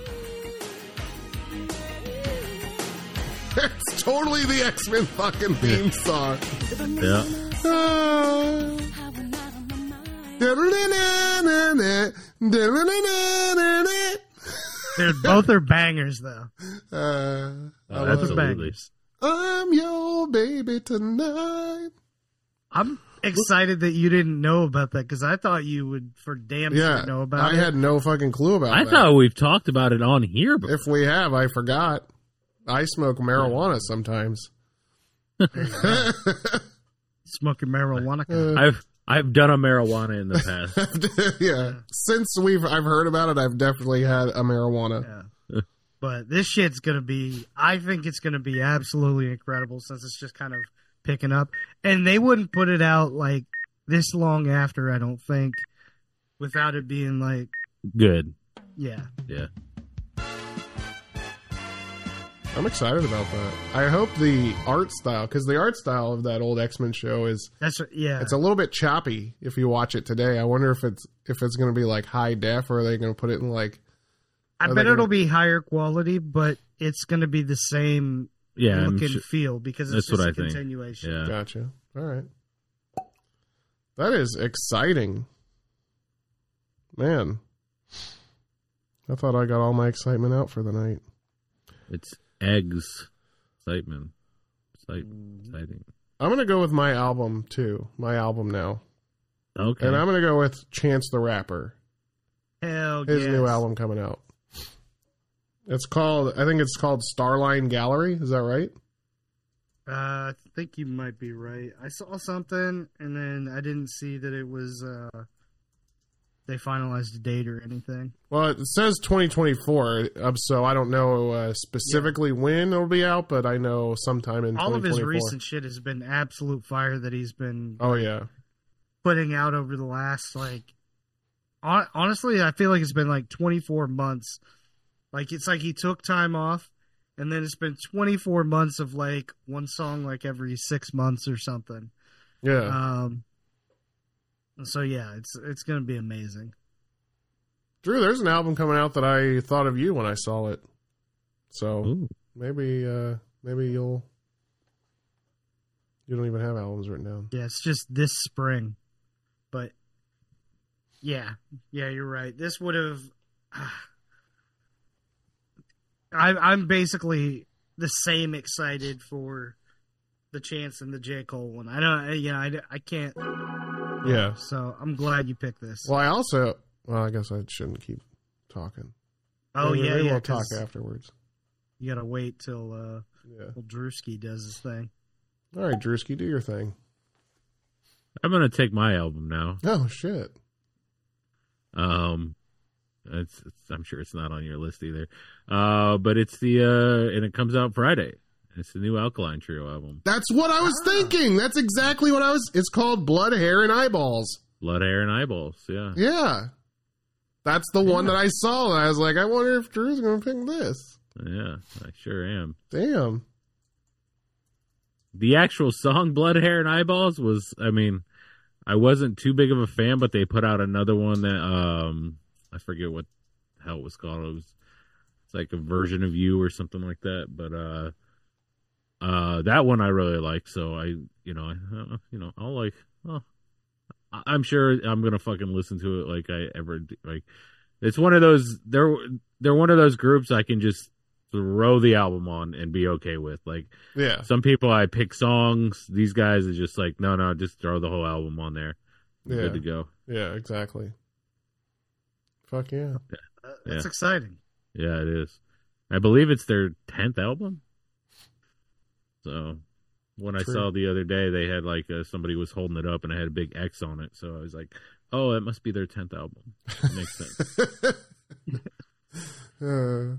It's totally the X-Men fucking theme song. Yeah. Ah. They're both are bangers though. Uh, Oh, Both are absolutely. bangers. I'm your baby tonight. I'm excited that you didn't know about that because I thought you would for damn Yeah, sure know about I it. had no fucking clue about I that. thought we've talked about it on here before. If we have, I forgot. I smoke marijuana sometimes. Smoking marijuana. Uh, I've I've done a marijuana in the past. yeah. Since we've I've heard about it, I've definitely had a marijuana. Yeah. But this shit's gonna be. I think it's gonna be absolutely incredible since it's just kind of picking up, and they wouldn't put it out like this long after. I don't think without it being like Good. yeah. Yeah. I'm excited about that. I hope the art style, because the art style of that old X-Men show is That's yeah. it's a little bit choppy if you watch it today. I wonder if it's if it's going to be like high def or are they going to put it in like. I are bet they gonna- it'll be higher quality, but it's going to be the same Yeah, I'm look and su- feel because it's that's what just I a think. continuation. Yeah. Gotcha. All right. That is exciting, man. I thought I got all my excitement out for the night. It's eggs. Excitement. Excitement. Exciting. I'm gonna go with my album too. My album now, Okay. and I'm gonna go with Chance the Rapper. Hell His yes. new album coming out. It's called. I think it's called Starline Gallery. Is that right? Uh, I think you might be right. I saw something, and then I didn't see that it was. Uh, they finalized a date or anything. Well, it says twenty twenty-four, uh, so I don't know uh, specifically when it'll be out, but I know sometime in All of twenty his twenty-four. recent shit has been absolute fire that he's been Oh yeah, putting out over the last like. hon- Honestly, I feel like it's been like twenty-four months. Like it's like he took time off, and then it's been twenty-four months of like one song like every six months or something. yeah. Um. So yeah, it's it's gonna be amazing. Drew, there's an album coming out that I thought of you when I saw it. So Ooh. maybe uh, maybe you'll you don't even have albums written down. Yeah, it's just this spring, but yeah, yeah, you're right. This would have. I, I'm basically the same excited for the Chance and the J. Cole one. I don't, you know, I, I can't. Yeah. So I'm glad you picked this. Well, I also well, I guess I shouldn't keep talking. oh maybe, yeah, maybe yeah. we'll talk 'cause afterwards. You gotta wait till uh, Yeah. till Drewski does his thing. All right, Drewski, do your thing. I'm gonna take my album now. Oh shit. Um, it's, it's I'm sure it's not on your list either. Uh, but it's the uh, and it comes out Friday. It's the new Alkaline Trio album. That's what I was thinking. That's exactly what I was. It's called Blood, Hair, and Eyeballs. Blood, Hair, and Eyeballs. Yeah. Yeah. That's the one that I saw, and I was like, I wonder if Drew's going to pick this. Yeah, I sure am. Damn. The actual song Blood, Hair, and Eyeballs was, I mean, I wasn't too big of a fan, but they put out another one that, um, I forget what the hell it was called. It was it's like a version of you or something like that. But, uh, uh, that one I really like. So I, you know, I, uh, you know, I'll like, oh, I- I'm sure I'm going to fucking listen to it like I ever, do. Like, it's one of those, they're, they're one of those groups I can just throw the album on and be okay with. Like, Yeah. some people I pick songs. These guys are just like, no, no, just throw the whole album on there. I'm Yeah. Good to go. Yeah, exactly. Fuck yeah. Uh, that's Yeah. exciting. Yeah, it is. I believe it's their tenth album. So when I True. saw the other day, they had like uh, somebody was holding it up and it had a big X on it. So I was like, oh, it must be their tenth album. It makes sense. uh,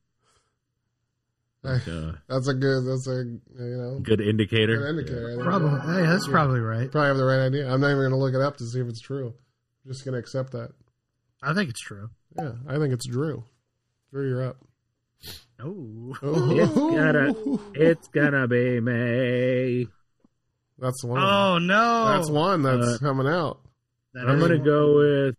Like, uh, that's a good, that's a, you know, good indicator. good indicator. I think. Probably. Hey, that's Yeah. probably right. Probably have the right idea. I'm not even going to look it up to see if it's true. I'm just going to accept that. I think it's true. Yeah, I think it's Drew. Drew, you're up. Oh. It's gonna, it's gonna be me. That's one. Oh no. That's one that's Uh, coming out. That I'm is gonna one. go with.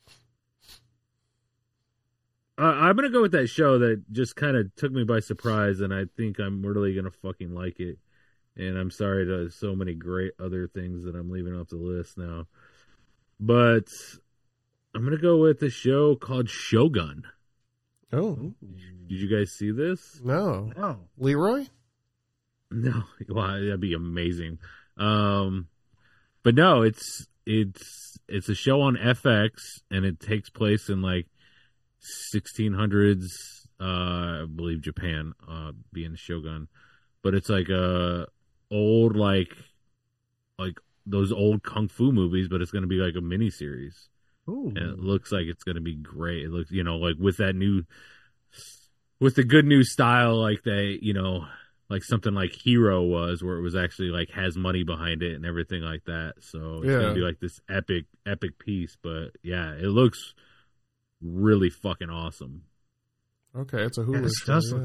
Uh, I'm gonna go with that show that just kind of took me by surprise, and I think I'm really gonna fucking like it. And I'm sorry to so many great other things that I'm leaving off the list now, but I'm gonna go with the show called Shogun. Oh Did you guys see this? no, Oh. Leroy. No, wow, that'd be amazing. Um, but no, it's it's it's a show on F X, and it takes place in like sixteen hundreds, uh, I believe Japan, uh, being Shogun. But it's like a old like like those old kung fu movies, but it's going to be like a mini series. Ooh. And it looks like it's going to be great. It looks, you know, like with that new, with the good new style, like they, you know, like something like Hero was, where it was actually like has money behind it and everything like that. So it's Yeah. going to be like this epic, epic piece. But yeah, it looks really fucking awesome. Okay, it's a Yeah, Hulu. this show, does yeah. look cool.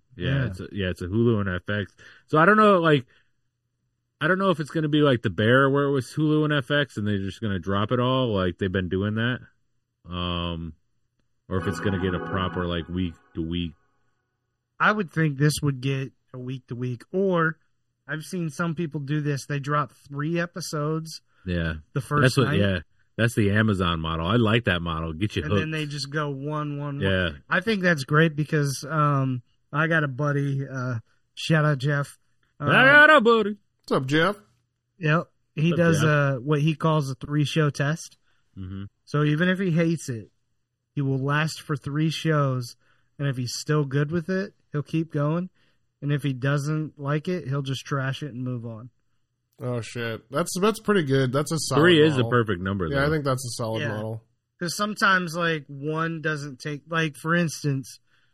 Yeah, Yeah. it's a, yeah, it's a Hulu and F X. So I don't know, like, I don't know if it's going to be like The Bear, where it was Hulu and F X, and they're just going to drop it all, like they've been doing that, um, or if it's going to get a proper like week to week. I would think this would get a week to week, or I've seen some people do this. They drop three episodes Yeah, the first that's what. night, Yeah, that's the Amazon model. I like that model. Get you and hooked. then they just go one, one, one. Yeah, I think that's great because um, I got a buddy. Uh, shout out Jeff. Um, I got a buddy. What's up, Jeff? Yep, he What's up, does Jeff? uh, what he calls a three show test. Mm-hmm. So even if he hates it, he will last for three shows, and if he's still good with it, he'll keep going. And if he doesn't like it, he'll just trash it and move on. Oh shit, that's that's pretty good. That's a solid. Three is model. a perfect number. Though. Yeah, I think that's a solid Yeah. model. Because sometimes, like, one doesn't take, like, for instance,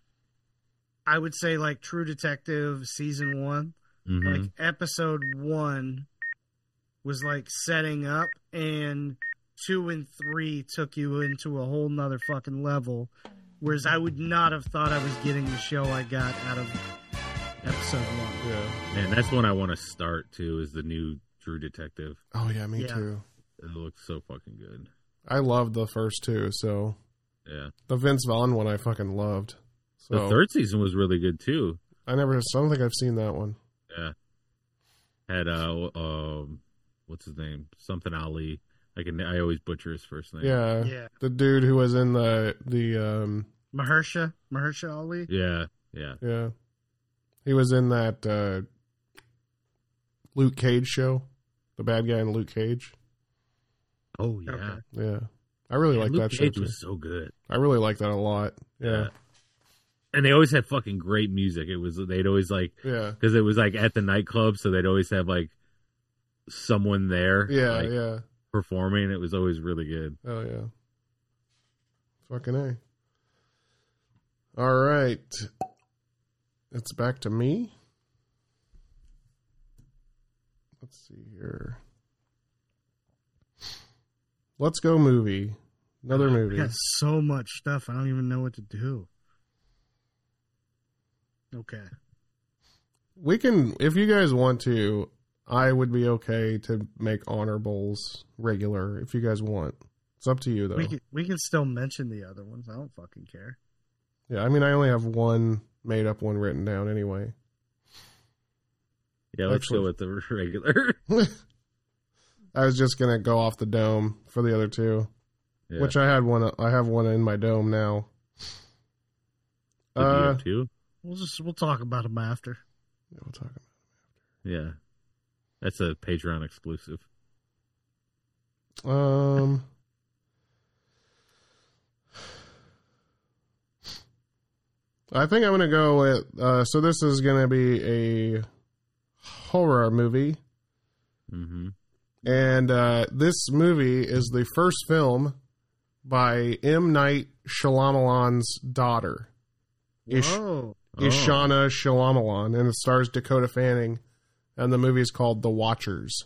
I would say, like, True Detective season one, Mhm. like, episode one was, like, setting up, and two and three took you into a whole nother fucking level. Whereas I would not have thought I was getting the show I got out of episode one. Yeah. Man, that's one I want to start too. Is the new True Detective? Oh yeah, me Yeah. too. It looks so fucking good. I loved the first two, so Yeah, the Vince Vaughn one I fucking loved. So the third season was really good too. I never. I don't think I've seen that one. Yeah, had uh, um, what's his name? Something Ali. I can. I always butcher his first name. Yeah, Yeah. the dude who was in the the um Mahersha, Mahersha Ali. yeah, yeah. yeah, he was in that uh Luke Cage show, the bad guy in Luke Cage. Oh yeah. Okay. Yeah, I really like Luke that show Cage too. was so good. I really like that a lot. Yeah, And they always had fucking great music. It was they'd always like yeah, because it was like at the nightclub, so they'd always have like someone there, yeah, like, yeah. performing. It was always really good. Oh yeah, fucking A. All right, it's back to me. Let's see here. Let's go movie. Another I movie. got so much stuff. I don't even know what to do. Okay. We can, if you guys want to, I would be okay to make honor bowls regular if you guys want. It's up to you though. We can we can still mention the other ones. I don't fucking care. Yeah, I mean, I only have one made up one written down anyway. Yeah, let's Actually- go with the regular. I was just gonna go off the dome for the other two, Yeah. which I had one. I have one in my dome now. Did you Uh, have two? We'll just we'll talk about them after. yeah, we'll talk about Yeah, that's a Patreon exclusive. it. Um, I think I'm gonna go with. Uh, so this is gonna be a horror movie. Mm-hmm. And uh, this movie is the first film by M. Night Shyamalan's daughter, Ish- Whoa. Ishana Shyamalan, and it stars Dakota Fanning. And the movie is called The Watchers.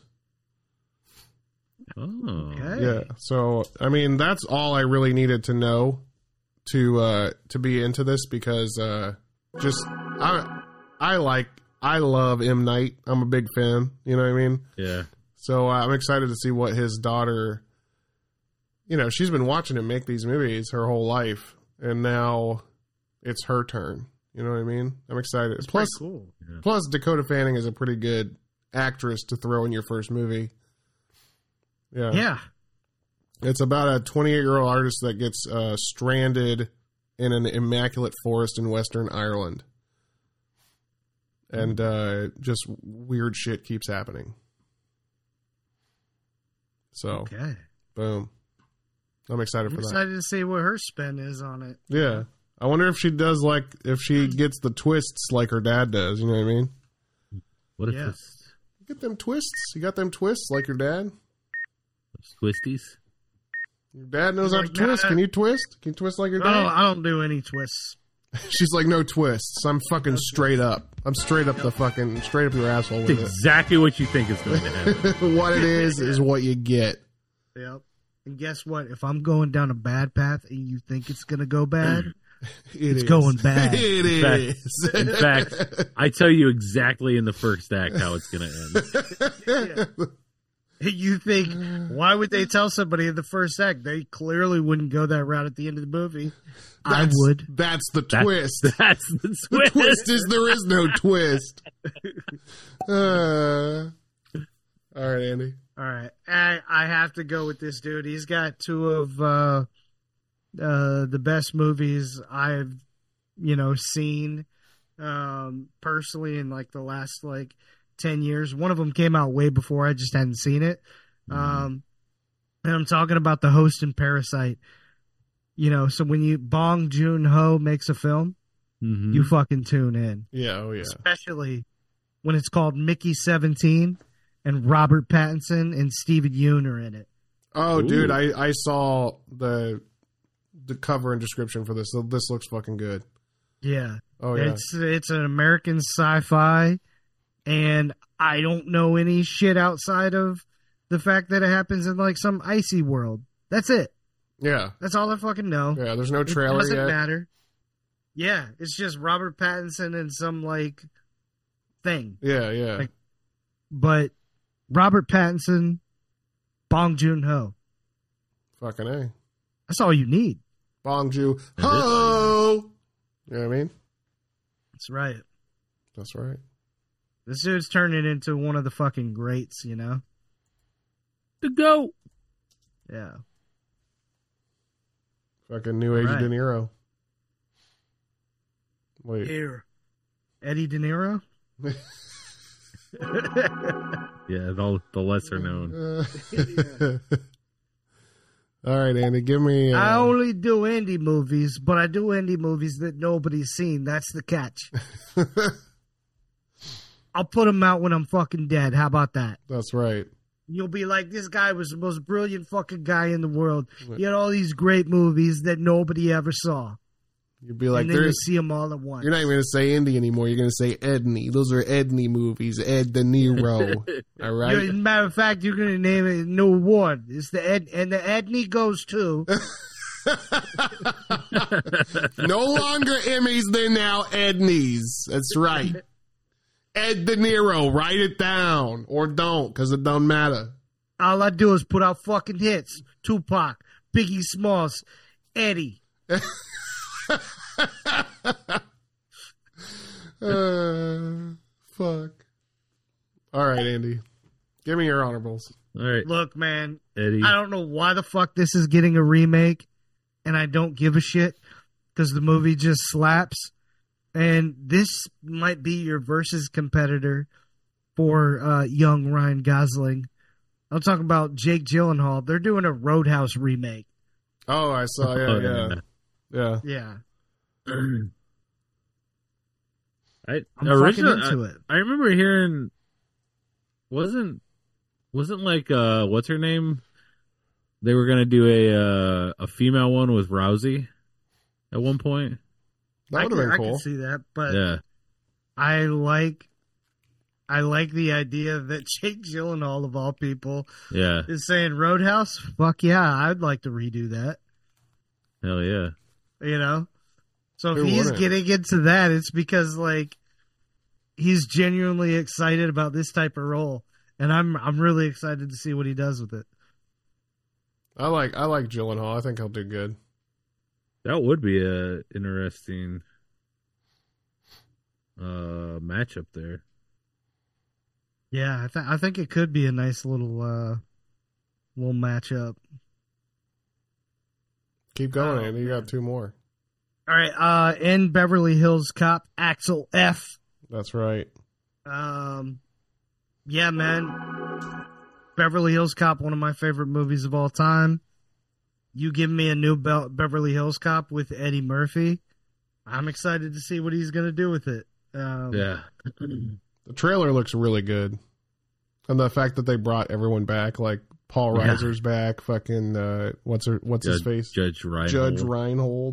Oh, Okay. Yeah, so I mean that's all I really needed to know to uh, to be into this because uh, just I I like I love M. Night. I'm a big fan. You know what I mean? yeah. So uh, I'm excited to see what his daughter, you know, she's been watching him make these movies her whole life, and now it's her turn. You know what I mean? I'm excited. That's Plus, pretty cool. plus Dakota Fanning is a pretty good actress to throw in your first movie. Yeah, Yeah. it's about a twenty-eight-year-old artist that gets uh, stranded in an immaculate forest in Western Ireland, and uh, just weird shit keeps happening. So. Okay. Boom. I'm excited I'm for that. excited to see what her spin is on it. Yeah. I wonder if she does like, if she gets the twists like her dad does. You know what I mean? What if Yeah. this Get them twists. You got them twists like your dad? twisties? Your dad knows how to Like, nah. twist. Can you twist? Can you twist like your I don't, dad? I don't do any twists. She's like, no twists. I'm fucking straight up. I'm straight up the fucking, straight up your asshole It's with exactly what you think is going to happen. it. What it is, is what you get. Yep. And guess what? If I'm going down a bad path and you think it's going to go bad, It It's is. going bad. It In fact- is. In fact, I tell you exactly in the first act how it's going to end. You think, why would they tell somebody in the first act? They clearly wouldn't go that route at the end of the movie. I That's- would. That's the That's- twist. That's the The twist. twist is there is no twist. Uh, all right, Andy. All right. I, I have to go with this dude. He's got two of uh, uh, the best movies I've, you know, seen um, personally in like the last like ten years. One of them came out way before. I just hadn't seen it. Um, and I'm talking about The Host and Parasite. You know, so when you Bong Joon-ho makes a film, Mhm. you fucking tune in. Yeah. Oh yeah. Especially when it's called Mickey seventeen and Robert Pattinson and Steven Yeun are in it. Oh, Ooh. dude, I, I saw the the cover and description for this. This looks fucking good. Yeah. Oh yeah. It's it's an American sci-fi, and I don't know any shit outside of the fact that it happens in like some icy world. That's it. Yeah. That's all I fucking know. Yeah. There's no It trailer doesn't yet. matter. Yeah, it's just Robert Pattinson and some like thing. Yeah. Yeah. Like- But Robert Pattinson, Bong Joon-ho. Fucking A. That's all you need. Bong Joon That is Ho. You know what I mean? That's right. That's right. This dude's turning into one of the fucking greats, you know? To go. Yeah. Fucking new age Right. De Niro. Wait. Here. Eddie De Niro? Yeah, the, the lesser known. Uh, all right, Andy, give me. Uh, I only do indie movies, but I do indie movies that nobody's seen. That's the catch. I'll put them out when I'm fucking dead. How about that? That's right. You'll be like, this guy was the most brilliant fucking guy in the world. He had all these great movies that nobody ever saw. You'd be like, and then you there's. see them all at once. You're not even going to say Indy anymore. You're going to say Edney. Those are Edney movies. Ed De Niro. All right. As a matter of fact, you're going to name it a new award. It's the Ed, and the Edney goes to. No longer Emmys. They're now Edneys. That's right. Ed De Niro. Write it down or don't, because it don't matter. All I do is put out fucking hits. Tupac, Biggie Smalls, Eddie. Uh, fuck. All right, Andy. Give me your honorables. All right, Look, man, Eddie. I don't know why the fuck this is getting a remake, and I don't give a shit because the movie just slaps. And this might be your versus competitor for uh, young Ryan Gosling. I'm talking about Jake Gyllenhaal. They're doing a Roadhouse remake. Oh, I saw. Yeah, Oh, yeah, yeah. Yeah, I I'm originally, fucking into it. I remember hearing wasn't wasn't like uh what's her name? They were gonna do a uh, a female one with Rousey at one point. That I would can, have I been can cool. see that, but Yeah, I like, I like the idea that Jake Gyllenhaal of all people yeah, is saying Roadhouse. Fuck yeah, I'd like to redo that. hell yeah. You know, so if Who he's wouldn't? getting into that, it's because like he's genuinely excited about this type of role, and I'm I'm really excited to see what he does with it. I like. I like Gyllenhaal. I think he'll do good. That would be a interesting uh matchup there. Yeah, I th- I think it could be a nice little uh little matchup. Keep going, Oh, Andy. You got two more. All right, uh, in Beverly Hills Cop, Axel F. That's right. Um, yeah, man. Beverly Hills Cop, one of my favorite movies of all time. You give me a new Be- Beverly Hills Cop with Eddie Murphy. I'm excited to see what he's going to do with it. Um, Yeah, The trailer looks really good, and the fact that they brought everyone back, like Paul Yeah. Reiser's back, fucking uh, what's her, what's his Judge, face, Judge Reinhold. Judge Reinhold.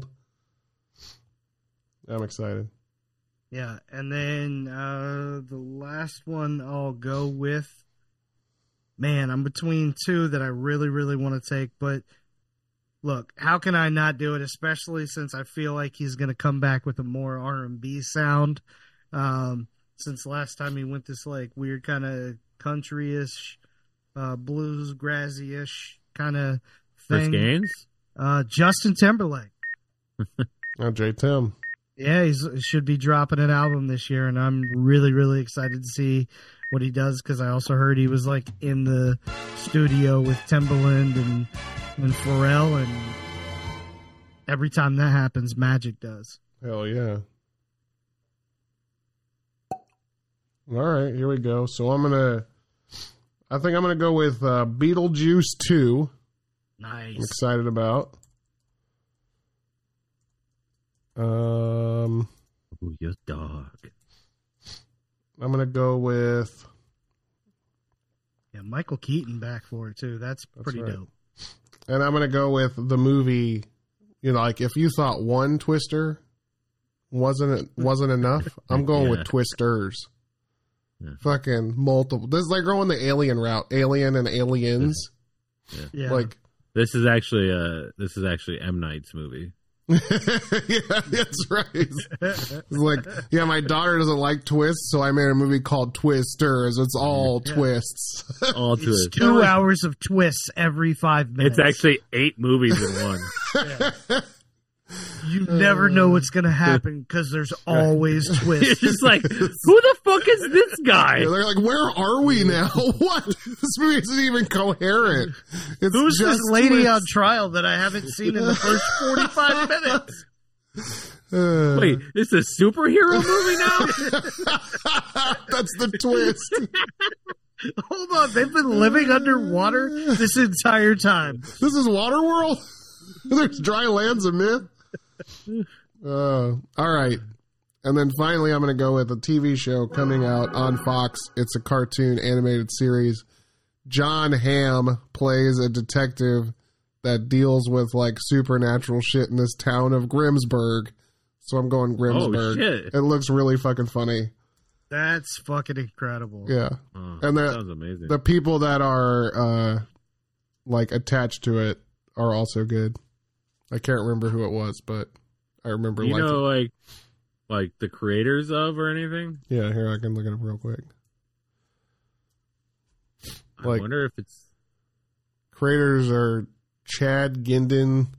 I'm excited. Yeah, and then uh, the last one I'll go with. Man, I'm between two that I really, really want to take, but Look, how can I not do it? Especially since I feel like he's going to come back with a more R and B sound. Um, since last time he went this like weird kind of country-ish, uh, blues, grassy-ish kind of Chris thing. Gaines? Uh, Justin Timberlake. Oh, J. Tim. Yeah, he's, he should be dropping an album this year, and I'm really, really excited to see what he does because I also heard he was like in the studio with Timbaland and and Pharrell, and every time that happens, magic does. Hell yeah. All right, here we go. So I'm gonna, I think I'm gonna go with uh, Beetlejuice two. Nice. I'm excited about. Um, Ooh, your dog. I'm gonna go with. Yeah, Michael Keaton back for it too. That's, That's pretty right. dope. And I'm going to go with the movie, you know, like if you thought one Twister wasn't wasn't enough, I'm going Yeah. with Twisters. Yeah. Fucking multiple. This is like going the alien route. Alien and Aliens. Yeah. Like, This is actually uh this is actually M. Night's movie. yeah, that's right. It's like, yeah, my daughter doesn't like twists, so I made a movie called Twisters. It's all Yeah. twists. All to it's it. two hours of twists every five minutes. It's actually eight movies in one. Yeah. You never know what's going to happen because there's always It's twists. just like, who the fuck is this guy? Yeah, they're like, where are we now? What? This movie isn't even coherent. It's Who's just this lady twists. on trial that I haven't seen in the first forty-five minutes? Uh, Wait, this is a superhero movie now? That's the twist. Hold on, they've been living underwater this entire time. This is Waterworld? There's dry lands of myth? Uh, all right. And then finally, I'm going to go with a T V show coming out on Fox. It's a cartoon animated series. John Hamm plays a detective that deals with like supernatural shit in this town of Grimsburg. So I'm going Grimsburg. Oh, shit. It looks really fucking funny. That's fucking incredible. Yeah. Oh, And the- sounds amazing. The people that are uh, like attached to it are also good. I can't remember who it was, but I remember you like know, like, like the creators of or anything? yeah, here I can look it up real quick. Like- I wonder if it's Creators are Chad Ginden,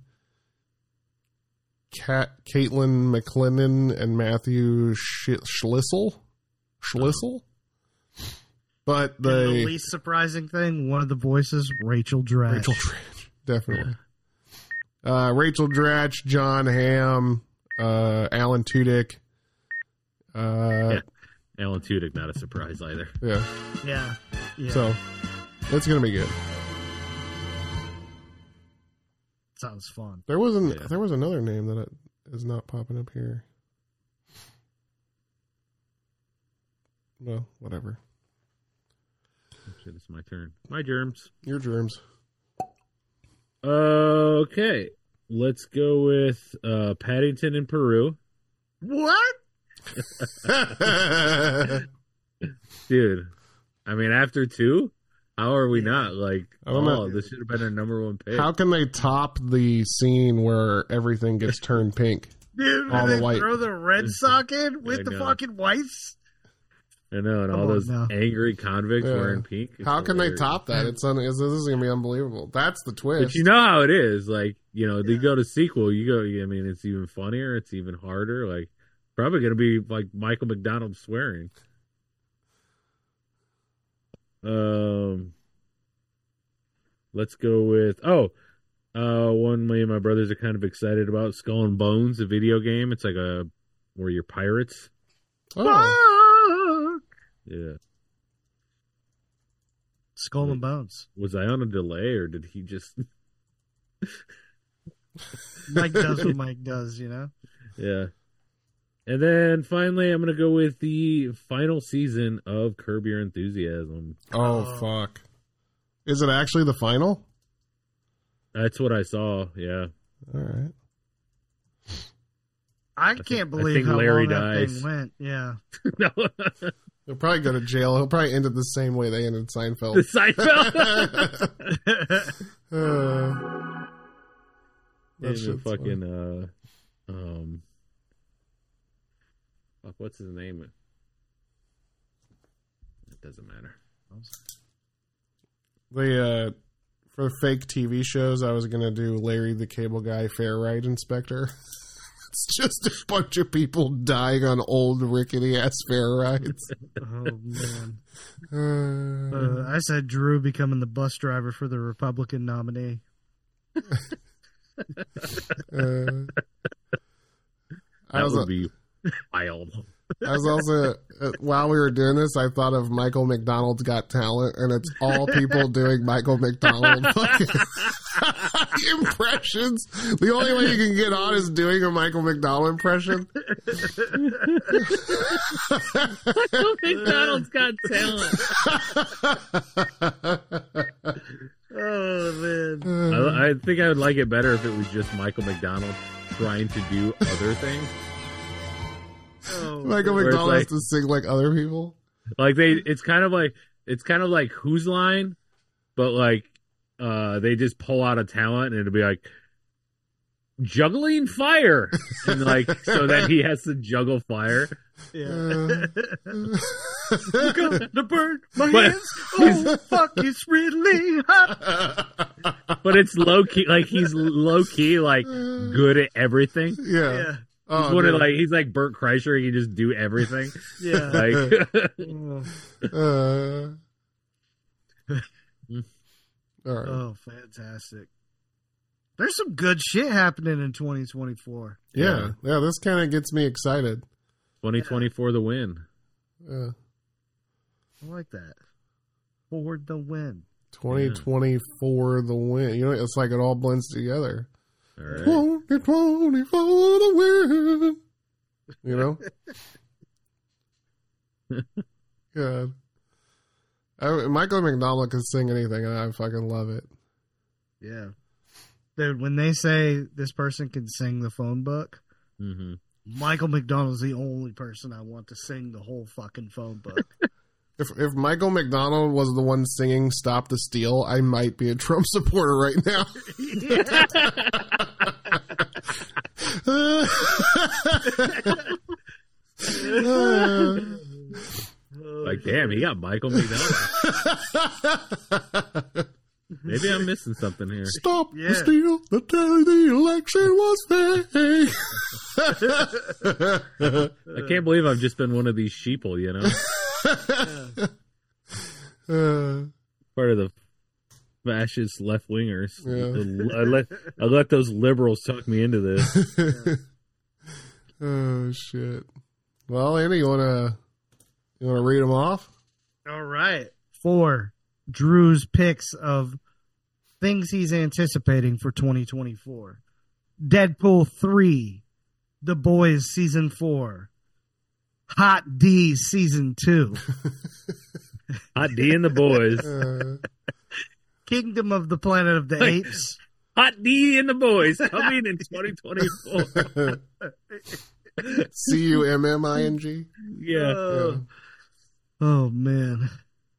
Kat, Caitlin McLennan, and Matthew Sch- Schlissel. Schlissel? But And the they least surprising thing, one of the voices, Rachel Dratch. Rachel Dratch, definitely. Uh, Rachel Dratch, John Hamm, uh, Alan Tudyk. Uh, Yeah. Alan Tudyk, not a surprise either. yeah. Yeah. yeah. So it's gonna be good. Sounds fun. There wasn't. Yeah. There was another name that it is not popping up here. Well, whatever. Oh, shit, it's my turn. My germs. Your germs. Okay. Let's go with uh, Paddington in Peru. What? Dude, I mean, after two, how are we not? Like, I don't know. oh, this should have been our number one pick. How can they top the scene where everything gets turned pink? Dude, All did the they white- throw the red sock in with I the know. fucking whites? I know, and Come all on those now. angry convicts Yeah. wearing pink. It's How can they hilarious. top that? It's, un- it's this is gonna be unbelievable. That's the But twist. you know how it is. Like, you know, they go to sequel, you go, I mean, it's even funnier, it's even harder. Like, probably going to be like Michael McDonald swearing. Um, let's go with, oh, uh, one me and my brothers are kind of excited about Skull and Bones, a video game. It's like a, where you're pirates. Oh, Yeah. Skull and Bones. Was I on a delay or did he just, Mike does what Mike does, you know? yeah. And then finally, I'm going to go with the final season of Curb Your Enthusiasm. oh, fuck! Is it actually the final? That's what I saw. Yeah. All right. I think- can't I believe think how Larry long that dies. thing went. Yeah. No. He'll probably go to jail. He'll probably end it the same way they ended the Seinfeld. Seinfeld. Uh, That in the shit's fucking uh, um, fuck, what's his name? It doesn't matter. The uh, for fake T V shows, I was gonna do Larry the Cable Guy Fair Ride Inspector. It's just a bunch of people dying on old rickety ass fair rides. Oh man. Uh, Uh, I said Drew becoming the bus driver for the Republican nominee. uh, I That was, would be wild. I was also uh, while we were doing this, I thought of Michael McDonald's Got Talent, and it's all people doing Michael McDonald fucking impressions. The only way you can get on is doing a Michael McDonald impression. Michael McDonald's got talent. Oh man. I, I think I would like it better if it was just Michael McDonald trying to do other things. Oh, Michael Where it's McDonald has like- to sing like other people. Like they, it's kind of like it's kind of like Who's Line, but like uh, they just pull out a talent and it'll be like juggling fire, and like so that he has to juggle fire. yeah. Uh, The bird, my But hands. Oh fuck, it's really hot. But it's low key, like he's low key, like good at everything. yeah. Yeah. Oh, He's one of dude. like he's like Burt Kreischer. He can just do everything. Yeah. Like Oh, Uh, all right. oh, fantastic. There's some good shit happening in twenty twenty-four. yeah. Yeah. This kind of gets me excited. twenty twenty-four, the win. Uh, I like that. For the win. twenty twenty-four, the win. You know, it's like it all blends together. All right. twenty twenty-four, the win. You know? God. I, Michael McDonald can sing anything, and I fucking love it. Yeah. Dude, when they say this person can sing the phone book, Mm-hmm. Michael McDonald's the only person I want to sing the whole fucking phone book. If if Michael McDonald was the one singing "Stop the Steal," I might be a Trump supporter right now. Like, damn, he got Michael McDonald. Maybe I'm missing something here. Stop Yeah. the steal. The tell the election was fake. I can't believe I've just been one of these sheeple, you know? Uh, Part of the fascist left wingers. Yeah. I let I let those liberals talk me into this. oh shit. Well, Andy, you wanna you wanna read them off? All right. For Drew's picks of things he's anticipating for twenty twenty-four. Deadpool three, The Boys Season four, Hot D Season two, Hot D and the boys. Uh, Kingdom of the Planet of the Apes, Hot D and the boys coming in twenty twenty-four. C U M M I N G. Yeah. Oh. Oh, man.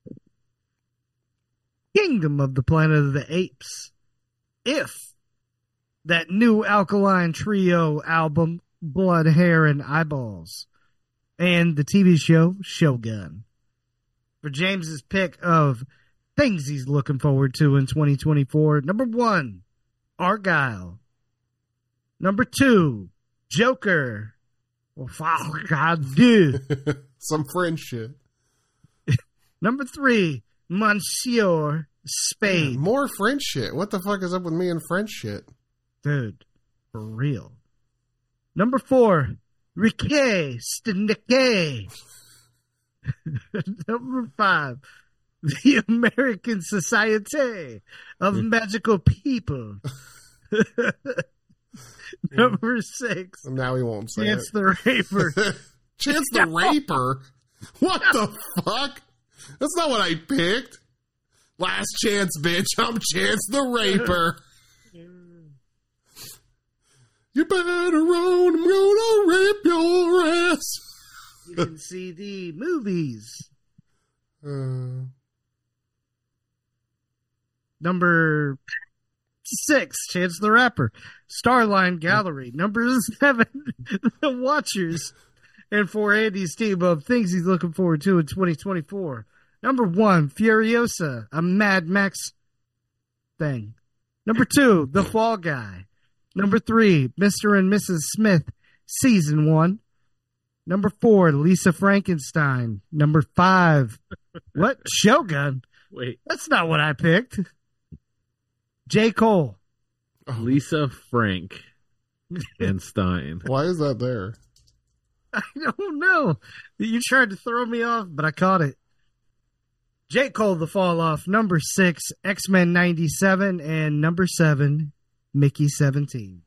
Kingdom of the Planet of the Apes. If that new Alkaline Trio album, Blood, Hair, and Eyeballs. And the T V show, Shogun. For James's pick of things he's looking forward to in twenty twenty-four. Number one, Argyle. Number two, Joker. Oh, fuck, God, dude. Some French shit. Number three, Monsieur Spade. More French shit. What the fuck is up with me and French shit? Dude, for real. Number four, Riquet Stinike. Number five, the American Society of Magical People. Number six, Now he won't say Chance it. the Raper. Chance the Raper? What the fuck? That's not what I picked. Last chance, bitch. I'm Chance the Raper. You better run. I'm gonna rape your ass. You can see the movies. Uh, Number Six, Chance the Rapper. Starline Gallery. Number seven, The Watchers. And for Andy's team of things he's looking forward to in twenty twenty-four. Number one, Furiosa, a Mad Max thing. Number two, The Fall Guy. Number three, Mister and Missus Smith, season one. Number four, Lisa Frankenstein. Number five, what? Shogun? Wait, That's not what I picked. J. Cole. Lisa Frank and Stein. Why is that there? I don't know. You tried to throw me off, but I caught it. J. Cole, The Fall Off. Number six, X-Men ninety-seven. And number seven, Mickey seventeen.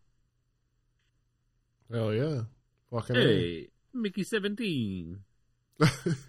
Hell yeah. Fucking A. Hey, Mickey seventeen. uh,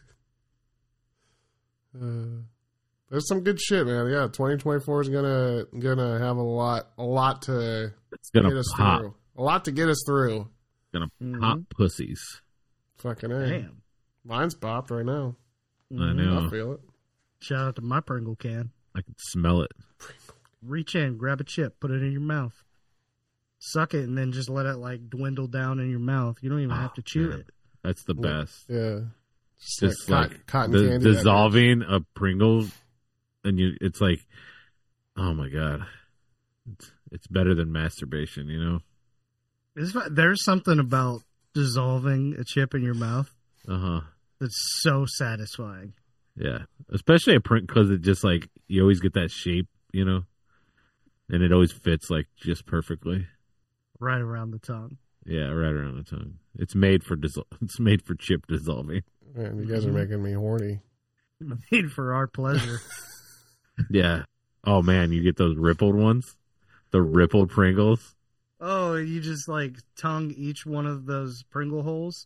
there's some good shit, man. Yeah, twenty twenty-four is gonna gonna have a lot a lot to It's gonna get us pop. through. A lot to get us through. Gonna Mhm. pop pussies. Fucking A. Damn. Mine's popped right now. I Mhm. know. I feel it. Shout out to my Pringle can. I can smell it. Reach in, grab a chip, put it in your mouth. Suck it, and then just let it like dwindle down in your mouth. You don't even have to chew man. it. That's the Yeah. best. Yeah. Just, Just like, like, cotton, cotton the, candy. that dissolving a Pringles, and you, it's like, oh my god, it's, it's better than masturbation, you know. It's, there's something about dissolving a chip in your mouth Uh huh. that's so satisfying. Yeah, especially a print because it just like you always get that shape, you know, and it always fits like just perfectly. Right around the tongue. Yeah, right around the tongue. It's made for dissol- It's made for chip dissolving. Man, you guys are making me horny. Made for our pleasure. Yeah. Oh man, you get those rippled ones, the rippled Pringles. Oh, you just like tongue each one of those Pringle holes.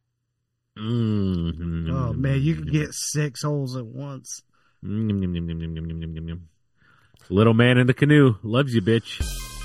Mm. Oh man, you can get six holes at once. Mm, yum, yum, yum, yum, yum, yum, yum, yum, yum. Little man in the canoe loves you, bitch.